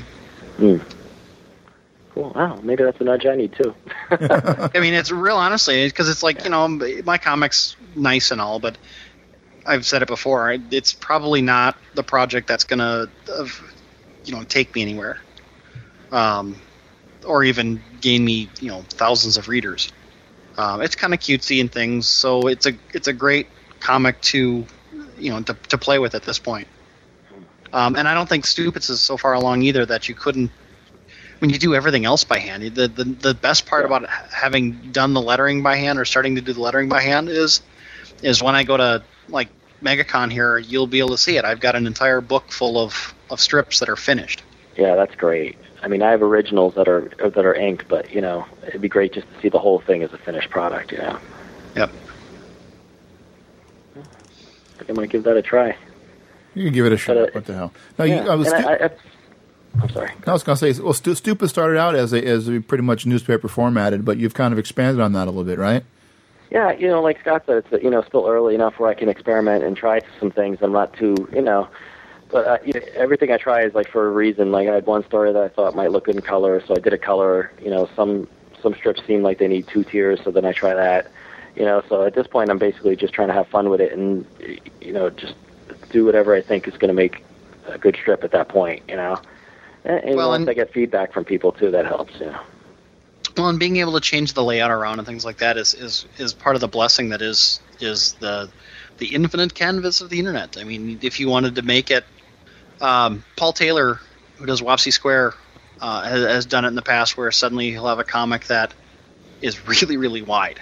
F: Cool. Wow, maybe that's a nudge I need too.
C: I mean, it's real, honestly, because it's like, my comic's nice and all, but I've said it before, it's probably not the project that's going to take me anywhere, or even gain me thousands of readers. It's kind of cutesy and things, so it's a great comic to play with at this point. And I don't think Stupids is so far along either that you couldn't. When you do everything else by hand, the best part about having done the lettering by hand or starting to do the lettering by hand is when I go to like MegaCon here, you'll be able to see it. I've got an entire book full of strips that are finished.
F: Yeah, that's great. I mean, I have originals that are inked, but it'd be great just to see the whole thing as a finished product.
C: Yep.
F: I might give that a try.
B: You can give it a shot. What the hell? No,
F: yeah. I'm sorry.
B: I was going to say, well, Stupid started out as a pretty much newspaper formatted, but you've kind of expanded on that a little bit, right?
F: Yeah, like Scott said, it's still early enough where I can experiment and try some things. I'm not too, but everything I try is like for a reason. Like I had one story that I thought might look good in color, so I did a color. Some strips seem like they need 2 tiers, so then I try that. So at this point, I'm basically just trying to have fun with it and just do whatever I think is going to make a good strip at that point. And once I get feedback from people too, that helps.
C: Well, and being able to change the layout around and things like that is part of the blessing that is the infinite canvas of the internet. I mean, if you wanted to make it, Paul Taylor, who does Wopsy Square, has done it in the past, where suddenly he'll have a comic that is really, really wide,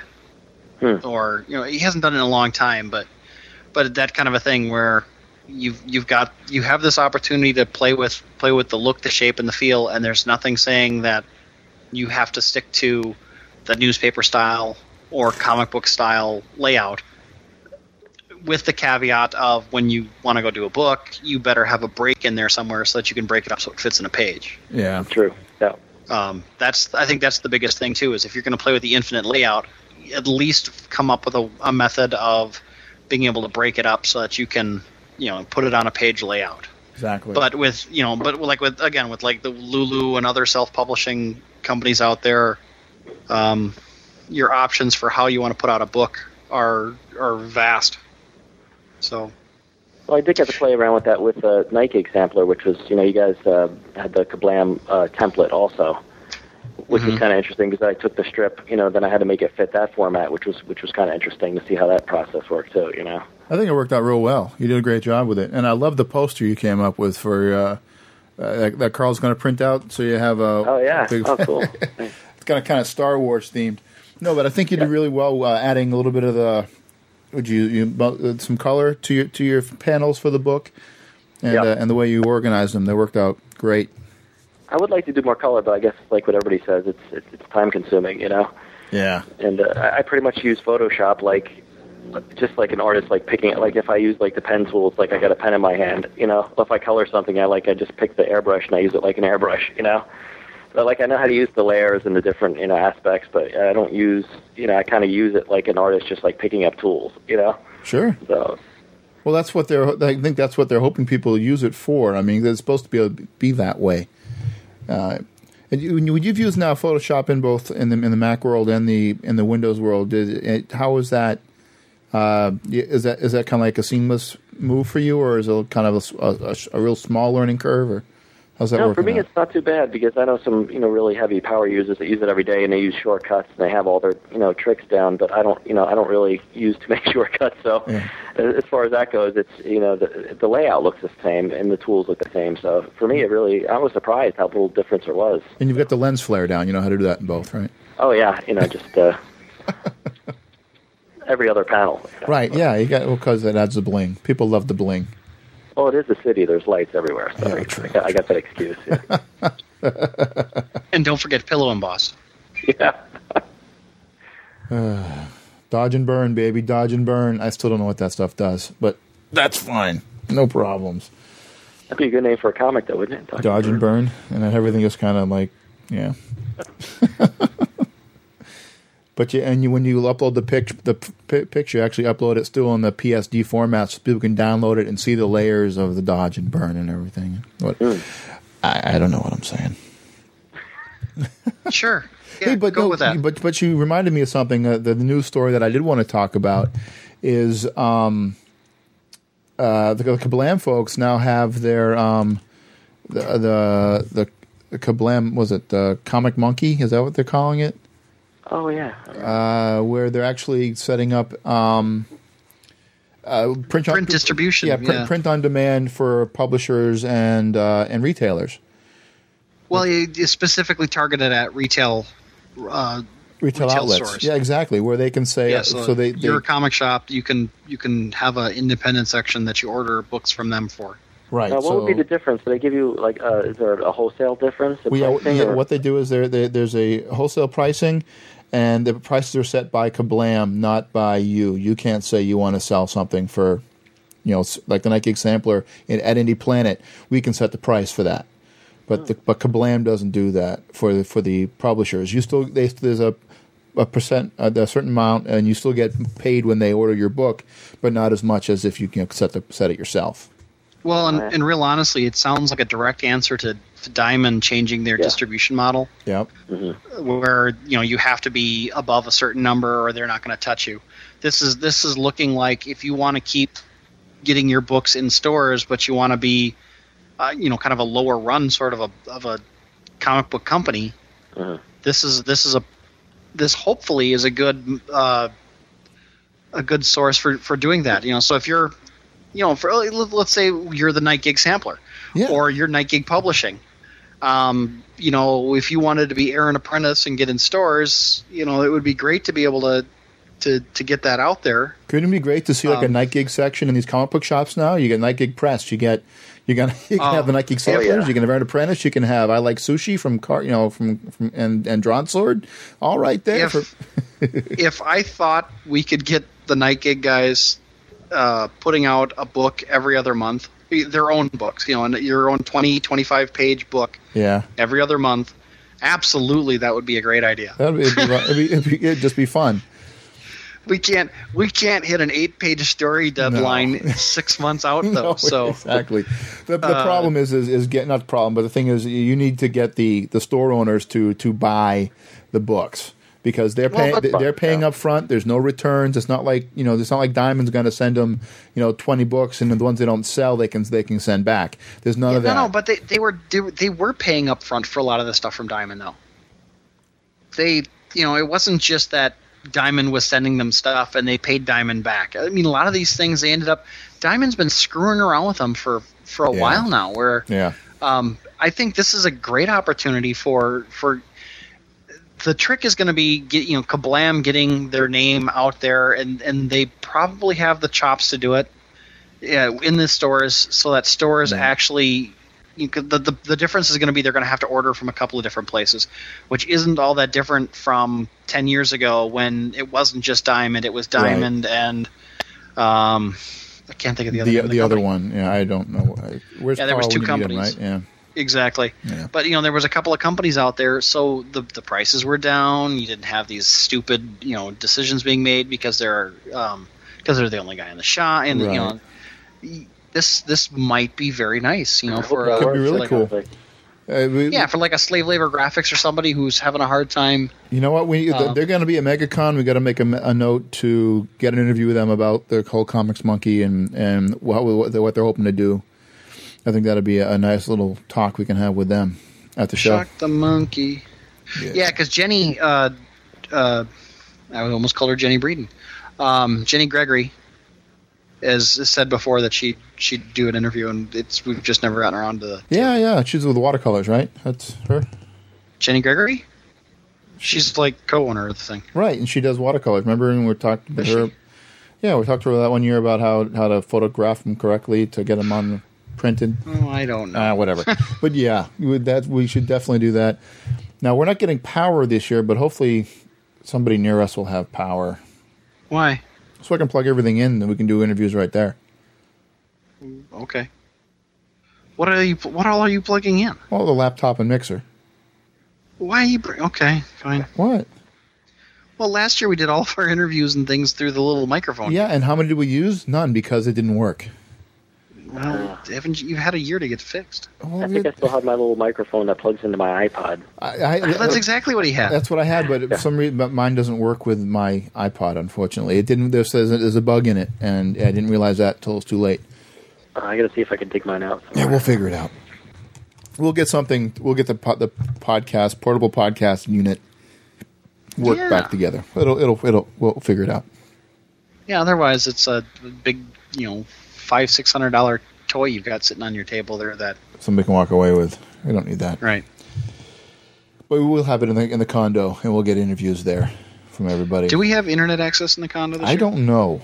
C: or he hasn't done it in a long time, but that kind of a thing where you have this opportunity to play with the look, the shape, and the feel, and there's nothing saying that you have to stick to the newspaper style or comic book style layout, with the caveat of when you want to go do a book, you better have a break in there somewhere so that you can break it up so it fits in a page.
B: Yeah,
F: true. Yeah.
C: I think that's the biggest thing too, is if you're going to play with the infinite layout, at least come up with a method of being able to break it up so that you can put it on a page layout.
B: Exactly.
C: But with the Lulu and other self-publishing companies out there, your options for how you want to put out a book are vast. So,
F: well, I did get to play around with that with the Night Gig sampler, which was you guys had the Kablam template also, which was kind of interesting because I took the strip, then I had to make it fit that format, which was kind of interesting to see how that process worked too.
B: I think it worked out real well. You did a great job with it, and I love the poster you came up with for that Carl's going to print out. So you have a
F: cool.
B: It's kind of Star Wars themed. No, but I think you did really well adding a little bit of the. Would you some color to your panels for the book, and the way you organized them, they worked out great.
F: I would like to do more color, but I guess like what everybody says, it's time consuming, you know.
B: Yeah.
F: And I pretty much use Photoshop just like an artist, like picking, like if I use like the pen tools, like I got a pen in my hand, you know. If I color something, I just pick the airbrush and I use it like an airbrush, you know. But like I know how to use the layers and the different, you know, aspects, but I don't use, you know, I kind of use it like an artist, just like picking up tools, you know.
B: Sure.
F: So.
B: Well, that's what I think that's what they're hoping people use it for. I mean, it's supposed to be that way. And you've used now Photoshop in both in the Mac world and in the Windows world. How is that? Is that kind of like a seamless move for you, or is it kind of a real small learning curve, or how's that working?
F: No, for me it's not too bad because I know some, you know, really heavy power users that use it every day and they use shortcuts and they have all their, you know, tricks down. But I don't really use too many shortcuts. So as far as that goes, it's, you know, the layout looks the same and the tools look the same. So for me, I was surprised how little difference there was.
B: And you've got the lens flare down. You know how to do that in both, right?
F: Oh yeah, you know, just every other panel. You know?
B: Right? Yeah, because it adds the bling. People love the bling.
F: Well, it is a city. There's lights everywhere. So
B: Yeah,
F: I got that excuse. Yeah.
C: And don't forget Pillow Emboss.
F: Yeah.
B: Dodge and burn, baby. Dodge and burn. I still don't know what that stuff does, but that's fine. No problems.
F: That'd be a good name for a comic, though, wouldn't it?
B: Dodge and burn. And then everything is kind of like, yeah. But when you upload the picture, you actually upload it still in the PSD format, so people can download it and see the layers of the dodge and burn and everything. I don't know what I'm saying.
C: Sure. Yeah,
B: Hey,
C: go with that.
B: But you reminded me of something. The news story that I did want to talk about is the Kablam folks now have their the Kablam, was it the Comic Monkey? Is that what they're calling it?
F: Oh yeah.
B: Where they're actually setting up print
C: distribution.
B: Yeah, print on demand for publishers and retailers.
C: Well, it's specifically targeted at retail
B: outlets.
C: stores.
B: Yeah, exactly. Where they can say,
C: you're a comic shop, you can have an independent section that you order books from them for.
B: Right.
F: What would be the difference? Do they give you is there a wholesale difference?
B: What they do is there's a wholesale pricing, and the prices are set by Kablam, not by you. You can't say you want to sell something for, like the Night Gig Sampler at Indie Planet. We can set the price for that, but Kablam doesn't do that for the publishers. There's a percent, a certain amount, and you still get paid when they order your book, but not as much as if you set it yourself.
C: Well, and real honestly, it sounds like a direct answer to Diamond changing their distribution model.
B: Yep.
F: Mm-hmm.
C: Where you have to be above a certain number or they're not going to touch you. This is looking like if you want to keep getting your books in stores, but you want to be, kind of a lower run sort of a comic book company.
F: Mm-hmm.
C: This hopefully is a good source for doing that. So if you're let's say you're the Night Gig Sampler, or you're Night Gig Publishing. If you wanted to be Aaron Apprentice and get in stores, it would be great to be able to get that out there.
B: Couldn't it be great to see like a Night Gig section in these comic book shops now? You get Night Gig Press, you can have the Night Gig Samplers, you can have Aaron Apprentice, you can have I Like Sushi from and Drawn Sword, all right there.
C: If I thought we could get the Night Gig guys putting out a book every other month, their own books, and your own 20, 25-page book every other month, absolutely that would be a great idea.
B: It'd just be fun.
C: We can't hit an 8-page story deadline 6 months out, though.
B: No,
C: so
B: exactly. The problem is getting, not the problem, but the thing is you need to get the store owners to buy the books. Because they're paying up front. There's no returns. It's not like Diamond's going to send them 20 books, and the ones they don't sell they can send back. There's none of that.
C: No, but they were paying up front for a lot of the stuff from Diamond though. It wasn't just that Diamond was sending them stuff and they paid Diamond back. I mean, a lot of these things Diamond's been screwing around with them for a while now. Where I think this is a great opportunity for. The trick is going to be Kablam getting their name out there, and they probably have the chops to do it in the stores, so that stores actually the difference is going to be they're going to have to order from a couple of different places, which isn't all that different from 10 years ago when it wasn't just Diamond, it was Diamond and I can't think of the other
B: the other one. Yeah, I don't know. Where's
C: there was
B: Carl
C: two
B: when you need him,
C: companies.
B: right? Yeah.
C: Exactly.
B: Yeah.
C: But there was a couple of companies out there, so the prices were down. You didn't have these stupid decisions being made because they're the only guy in the shop, and
B: Right.
C: this might be very nice. For
B: Could be really cool.
C: for like a slave labor graphics or somebody who's having a hard time.
B: You know what? They're going to be at MegaCon. We got to make a note to get an interview with them about their whole Comics Monkey and what they're hoping to do. I think that'll be a nice little talk we can have with them at the show.
C: Shock the monkey. Yeah, because Jenny, I almost called her Jenny Breeden. Jenny Gregory has said before that she'd do an interview, and we've just never gotten around to.
B: Yeah. She's with watercolors, right? That's her.
C: Jenny Gregory. She's like co-owner of the thing,
B: right? And she does watercolors. Remember, when we talked with her. Yeah, we talked to her that one year about how to photograph them correctly to get them on printed.
C: Oh, I don't know.
B: Whatever. But yeah, we should definitely do that. Now, we're not getting power this year, but hopefully somebody near us will have power.
C: Why?
B: So I can plug everything in, and we can do interviews right there.
C: Okay. What all are you plugging in?
B: Well, the laptop and mixer.
C: Why are you... Okay, fine.
B: What?
C: Well, last year we did all of our interviews and things through the little microphone.
B: Yeah, and how many did we use? None, because it didn't work.
C: Well, you've had a year to get fixed.
B: Well,
F: I think I still have my little microphone that plugs into my iPod.
C: That's exactly what he had.
B: That's what I had, but for some reason mine doesn't work with my iPod, unfortunately. It didn't. There's a bug in it, and I didn't realize that until it was too late.
F: I got to see if I can dig mine out somewhere.
B: Yeah, we'll figure it out. We'll get something. We'll get the podcast, portable podcast unit work back together. We'll figure it out.
C: Yeah, otherwise it's a big, $500-$600 toy you've got sitting on your table there that
B: somebody can walk away with. We don't need that.
C: Right.
B: But we will have it in the condo, and we'll get interviews there from everybody.
C: Do we have internet access in the condo this year?
B: I don't know.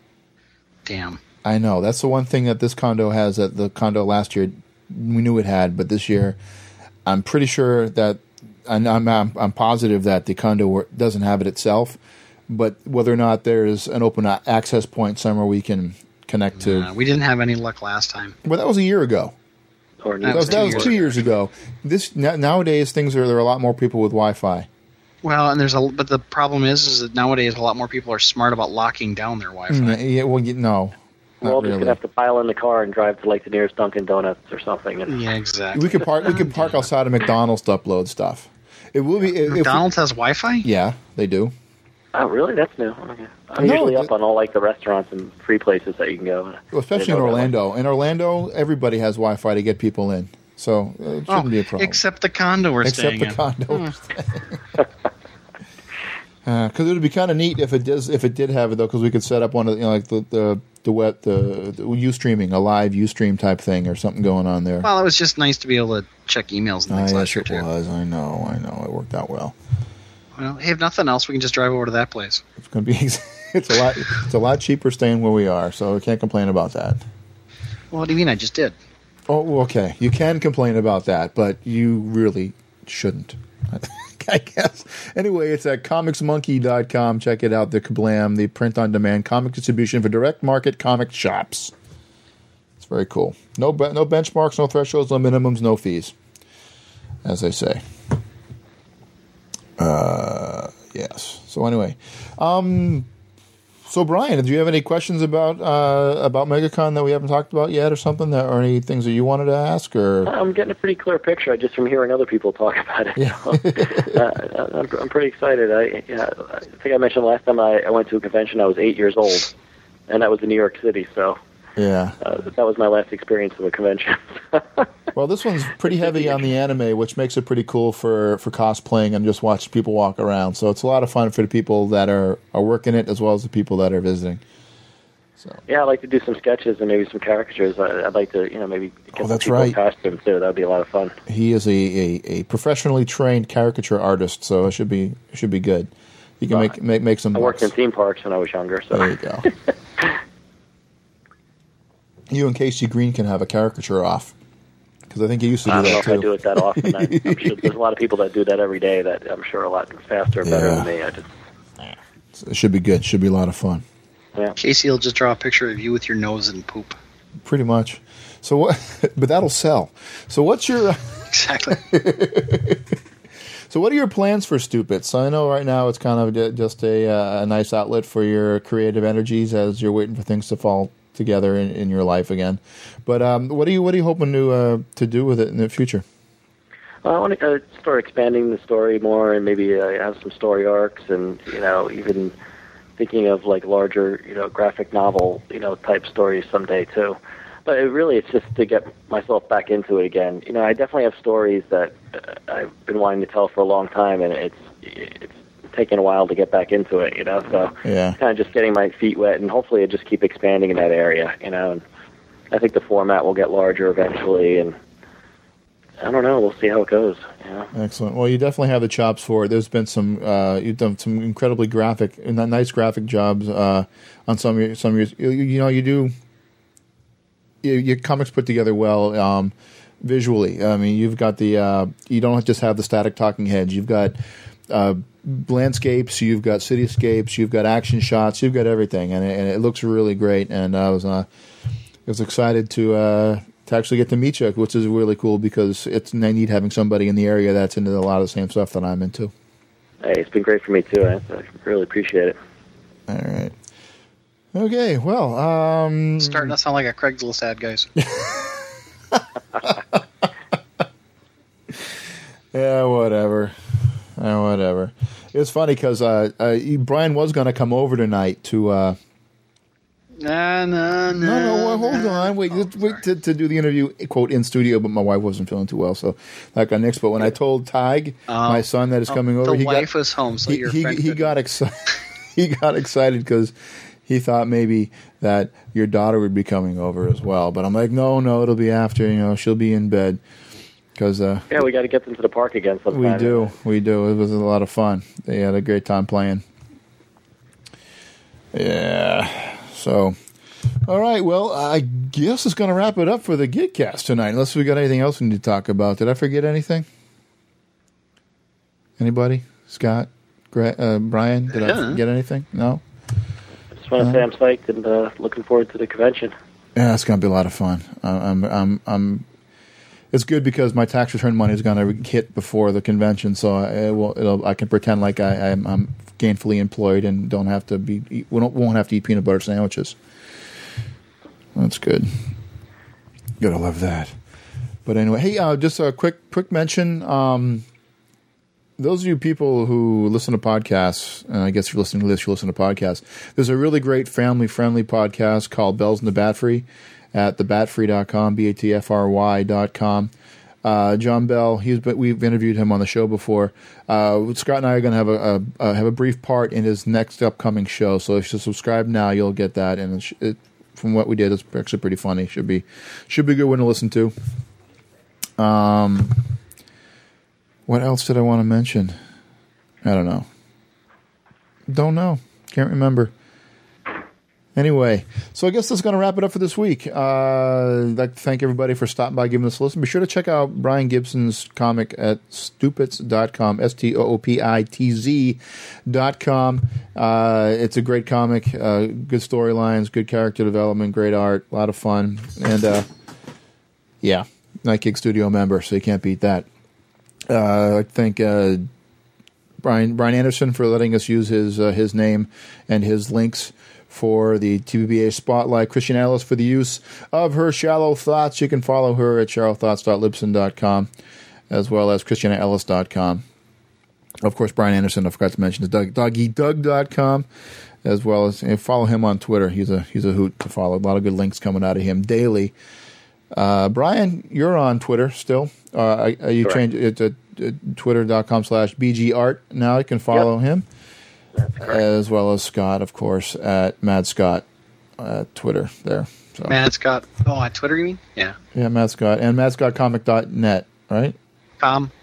C: Damn.
B: I know. That's the one thing that this condo has that the condo last year we knew it had, but this year I'm pretty sure that, and I'm positive that the condo doesn't have it itself, but whether or not there's an open access point somewhere we can connect to.
C: We didn't have any luck last time.
B: Well, that was a year ago.
C: That
B: was 2 years ago. Nowadays there are a lot more people with Wi-Fi.
C: Well, and but the problem is that nowadays a lot more people are smart about locking down their Wi-Fi.
B: Yeah, well, no.
F: We're all just going to have to pile in the car and drive to the nearest Dunkin' Donuts or something.
C: Yeah, exactly.
B: We could park outside of McDonald's to upload stuff. It will be.
C: McDonald's has Wi-Fi?
B: Yeah, they do.
F: Oh, really? That's new. Okay. I'm usually up on all the restaurants and free places that you can go.
B: Well, especially in Orlando. In Orlando, everybody has Wi-Fi to get people in, so it shouldn't be a problem.
C: Except the condo we're staying in.
B: Because it would be kind of neat if it did have it though, because we could set up one of the Ustreaming, a live Ustream type thing or something going on there.
C: Well, it was just nice to be able to check emails and things last year too.
B: Yes, it was. I know. It worked out well.
C: Well, hey, if nothing else, we can just drive over to that place.
B: It's going to be. It's a lot cheaper staying where we are, so we can't complain about that.
C: Well, what do you mean? I just did.
B: Oh, okay. You can complain about that, but you really shouldn't. I guess. Anyway, it's at comicsmonkey.com. Check it out. The Kablam, the print-on-demand comic distribution for direct market comic shops. It's very cool. No benchmarks, no thresholds, no minimums, no fees, as they say. Yes. So anyway, so Brian, do you have any questions about MegaCon that we haven't talked about yet, or something or any things that you wanted to ask? Or
F: I'm getting a pretty clear picture just from hearing other people talk about it.
B: Yeah.
F: So, I'm pretty excited. I think I mentioned last time I went to a convention. I was 8 years old, and that was in New York City. So
B: yeah,
F: that was my last experience of a convention.
B: Well, this one's pretty heavy on the anime, which makes it pretty cool for cosplaying and just watch people walk around. So it's a lot of fun for the people that are working it as well as the people that are visiting. So
F: yeah, I'd like to do some sketches and maybe some caricatures. I'd like to, maybe get some people in costume too. That'd be a lot of fun.
B: He is a professionally trained caricature artist, so it should be good. You can make some.
F: I worked in theme parks when I was younger. So
B: there you go. You and Casey Green can have a caricature off Because I think you used to do
F: I don't
B: that
F: know
B: too.
F: if I do it that often. I'm sure there's a lot of people that do that every day that I'm sure are a lot faster and better than me.
B: It should be good. Should be a lot of fun.
F: Yeah.
C: Casey will just draw a picture of you with your nose and poop.
B: Pretty much. So what? But that'll sell. So what's your?
C: Exactly.
B: So what are your plans for Stupid? I know right now it's kind of just a nice outlet for your creative energies as you're waiting for things to fall together in your life again. But what are you hoping to do with it in the future?
F: Well, I want to start expanding the story more, and maybe have some story arcs, and even thinking of like larger, graphic novel, type stories someday too. But it's just to get myself back into it again. I definitely have stories that I've been wanting to tell for a long time, and it's taken a while to get back into it. So
B: Yeah.
F: kind of just getting my feet wet, and hopefully I just keep expanding in that area. And I think the format will get larger eventually, and I don't know. We'll see how it goes.
B: Excellent. Well, you definitely have the chops for it. There's been some you've done some incredibly nice graphic jobs on some of your. You do. Your comics put together well visually. I mean, you've got the you don't just have the static talking heads. You've got landscapes. You've got cityscapes. You've got action shots. You've got everything, and it looks really great. And I was excited to actually get to meet you, which is really cool because it's neat having somebody in the area that's into a lot of the same stuff that I'm into.
F: Hey, it's been great for me too. I really appreciate it.
B: All right. Okay, well,
C: Starting to sound like a Craigslist ad, guys.
B: Yeah, whatever. It's funny because Brian was going to come over tonight to. No, hold on. Wait to do the interview, quote, in studio, but my wife wasn't feeling too well, so that got nixed. But when I told Tig, my son that is coming over,
C: the wife was home, so your friend
B: he got excited. He got excited because he thought maybe that your daughter would be coming over as well. But I'm like, no, it'll be after. She'll be in bed. Because
F: we got to get them to the park again sometime.
B: We do. It was a lot of fun. They had a great time playing. Yeah. So, all right. Well, I guess it's going to wrap it up for the Gigcast tonight. Unless we got anything else we need to talk about. Did I forget anything? Anybody? Scott? Brian? Did I forget anything? No.
F: I just want to say I'm psyched and looking forward to the convention.
B: Yeah, it's going to be a lot of fun. I'm. It's good because my tax return money is going to hit before the convention, so I can pretend like I'm gainfully employed and won't have to eat peanut butter sandwiches. That's good. Gotta love that. But anyway, hey, just a quick mention. Those of you people who listen to podcasts, and I guess if you're listening to this, you listen to podcasts. There's a really great family-friendly podcast called Bells in the Bat Free at thebatfree.com, BATFRY.com. John Bell, we've interviewed him on the show before. Scott and I are going to have a brief part in his next upcoming show. So if you subscribe now, you'll get that. And from what we did, it's actually pretty funny. Should be a good one to listen to. What else did I want to mention? I don't know. Can't remember. Anyway, so I guess that's going to wrap it up for this week. I'd like to thank everybody for stopping by, giving us a listen. Be sure to check out Brian Gibson's comic at Stoopitz.com, STOOPITZ.com. It's a great comic, good storylines, good character development, great art, a lot of fun. And, Night Gig Studio member, so you can't beat that. I'd like to thank Brian Anderson for letting us use his name and his links for the TBBA Spotlight. Christian Ellis for the use of her Shallow Thoughts. You can follow her at shallowthoughts.libsyn.com as well as christianaellis.com. Of course, Brian Anderson, I forgot to mention, is doggydoug.com as well as follow him on Twitter. He's a hoot to follow. A lot of good links coming out of him daily. Brian, you're on Twitter still. You changed it to twitter.com/bgart. Now you can follow him. As well as Scott, of course, at Mad Scott at Twitter there. So.
C: Mad Scott. Oh, on Twitter, you mean? Yeah.
B: Yeah, Mad Scott. And madscottcomic.net, right?
C: Com.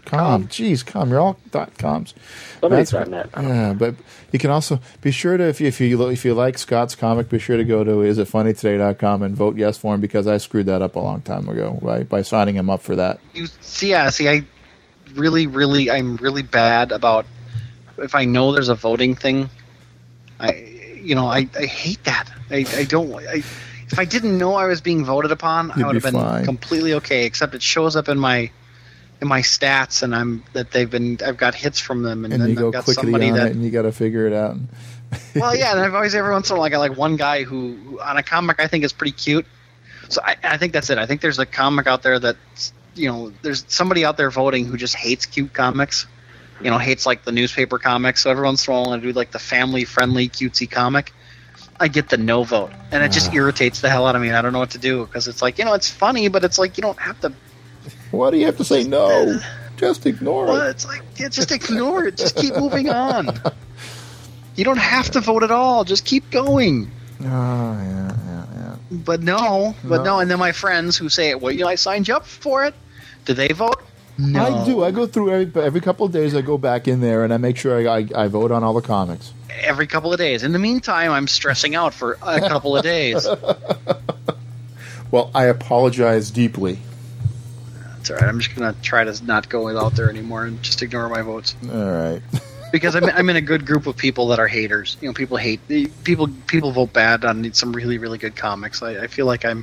B: .com. Jeez, com. You're all .coms.
F: Somebody's .net.
B: Yeah, but you can also be sure to if you like Scott's comic, be sure to go to isitfunnytoday.com and vote yes for him, because I screwed that up a long time ago by signing him up for that.
C: I'm really bad about if I know there's a voting thing. I hate that. If I didn't know I was being voted upon, I would have been
B: fine.
C: completely okay. Except it shows up in my stats, and I've got hits from them, and then
B: you go
C: I've got
B: clickety
C: somebody
B: on
C: that.
B: it, and you got to figure it out.
C: Well, yeah, and I've always every once in a while I got like one guy who on a comic I think is pretty cute. So I think that's it. I think there's a comic out there that there's somebody out there voting who just hates cute comics. Hates like the newspaper comics. So every once in a while I do like the family-friendly cutesy comic. I get the no vote, and it just irritates the hell out of me. I don't know what to do, because it's like, it's funny, but it's like you don't have to.
B: Why do you have to say no? Just ignore it.
C: Well, it's like, just ignore it. Just keep moving on. You don't have to vote at all. Just keep going.
B: Oh, yeah.
C: But no. And then my friends who say, well, I signed you up for it. Do they vote? No.
B: I do. I go through every couple of days. I go back in there and I make sure I vote on all the comics.
C: Every couple of days. In the meantime, I'm stressing out for a couple of days.
B: Well, I apologize deeply.
C: That's all right. I'm just going to try to not go out there anymore and just ignore my votes.
B: All right.
C: Because I'm in a good group of people that are haters. People hate people vote bad on some really, really good comics. I feel like I'm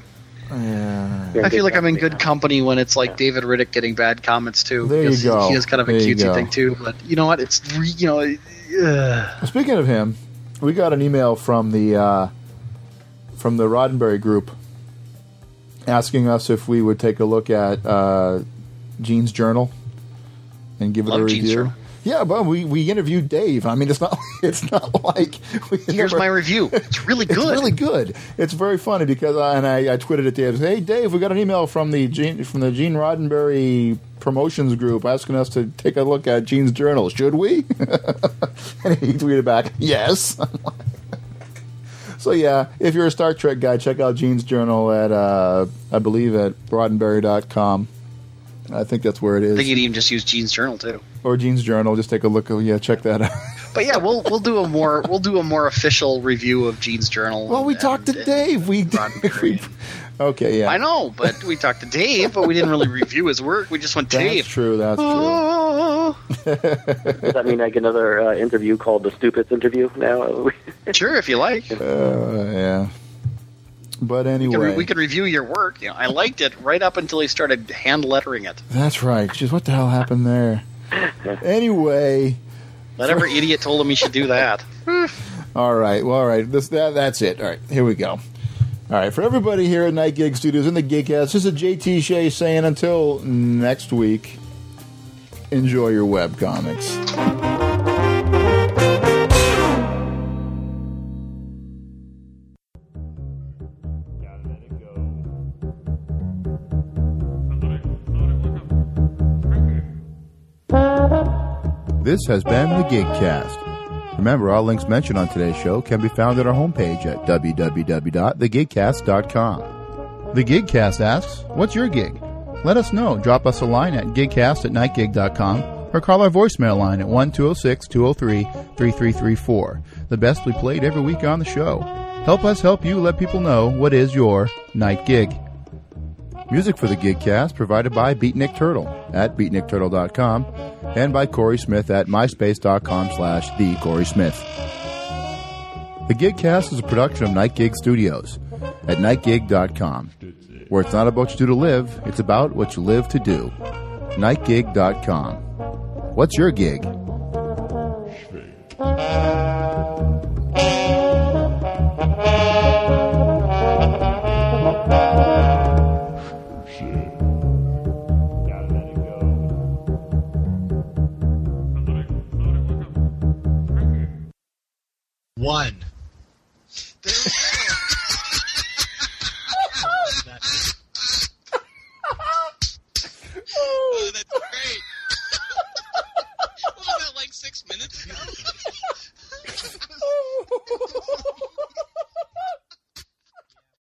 C: in good company when it's like David Riddick getting bad comments too.
B: There you go.
C: He has kind of a cutesy thing too. But you know what? It's
B: Speaking of him, we got an email from the Roddenberry group asking us if we would take a look at Gene's Journal and give it a review.
C: Gene's Journal.
B: Yeah, but we interviewed Dave. I mean, it's not like
C: here's my review. It's really good.
B: It's really good. It's very funny because I tweeted at Dave. Hey, Dave, we got an email from the Gene Roddenberry promotions group asking us to take a look at Gene's Journal. Should we? And he tweeted back, yes. So yeah, if you're a Star Trek guy, check out Gene's Journal at I believe at Roddenberry.com. I think that's where it is.
C: I think you'd even just use Gene's Journal too.
B: Or Gene's Journal. Just take a look. Yeah, check that out.
C: But yeah, we'll do a more official review of Gene's Journal.
B: Well, we talked to Dave. Okay, yeah.
C: I know, but we talked to Dave, but we didn't really review his work. We just went, Dave.
B: That's true. That's true.
F: Does that mean like another interview called the Stupids interview now?
C: Sure, if you like.
B: Yeah. But anyway,
C: we could review your work. I liked it right up until he started hand lettering it.
B: That's right. Just what the hell happened there? Anyway,
C: whatever idiot told him he should do that.
B: All right. Well, all right. That's it. All right. Here we go. All right. For everybody here at Night Gig Studios in the Gigcast, this is JT Shea saying until next week, enjoy your webcomics. This has been the Gigcast. Remember, all links mentioned on today's show can be found at our homepage at www.thegigcast.com. The Gigcast asks, what's your gig? Let us know. Drop us a line at gigcast@nightgig.com or call our voicemail line at 1-206-203-3334. The best we played every week on the show. Help us help you let people know what is your night gig. Music for the Gigcast provided by Beatnik Turtle at beatnikturtle.com and by Corey Smith at myspace.com/thecorey_smith. The Gigcast is a production of Night Gig Studios at nightgig.com, where it's not about what you do to live, it's about what you live to do. Nightgig.com. What's your gig?
G: One. Oh, that's great.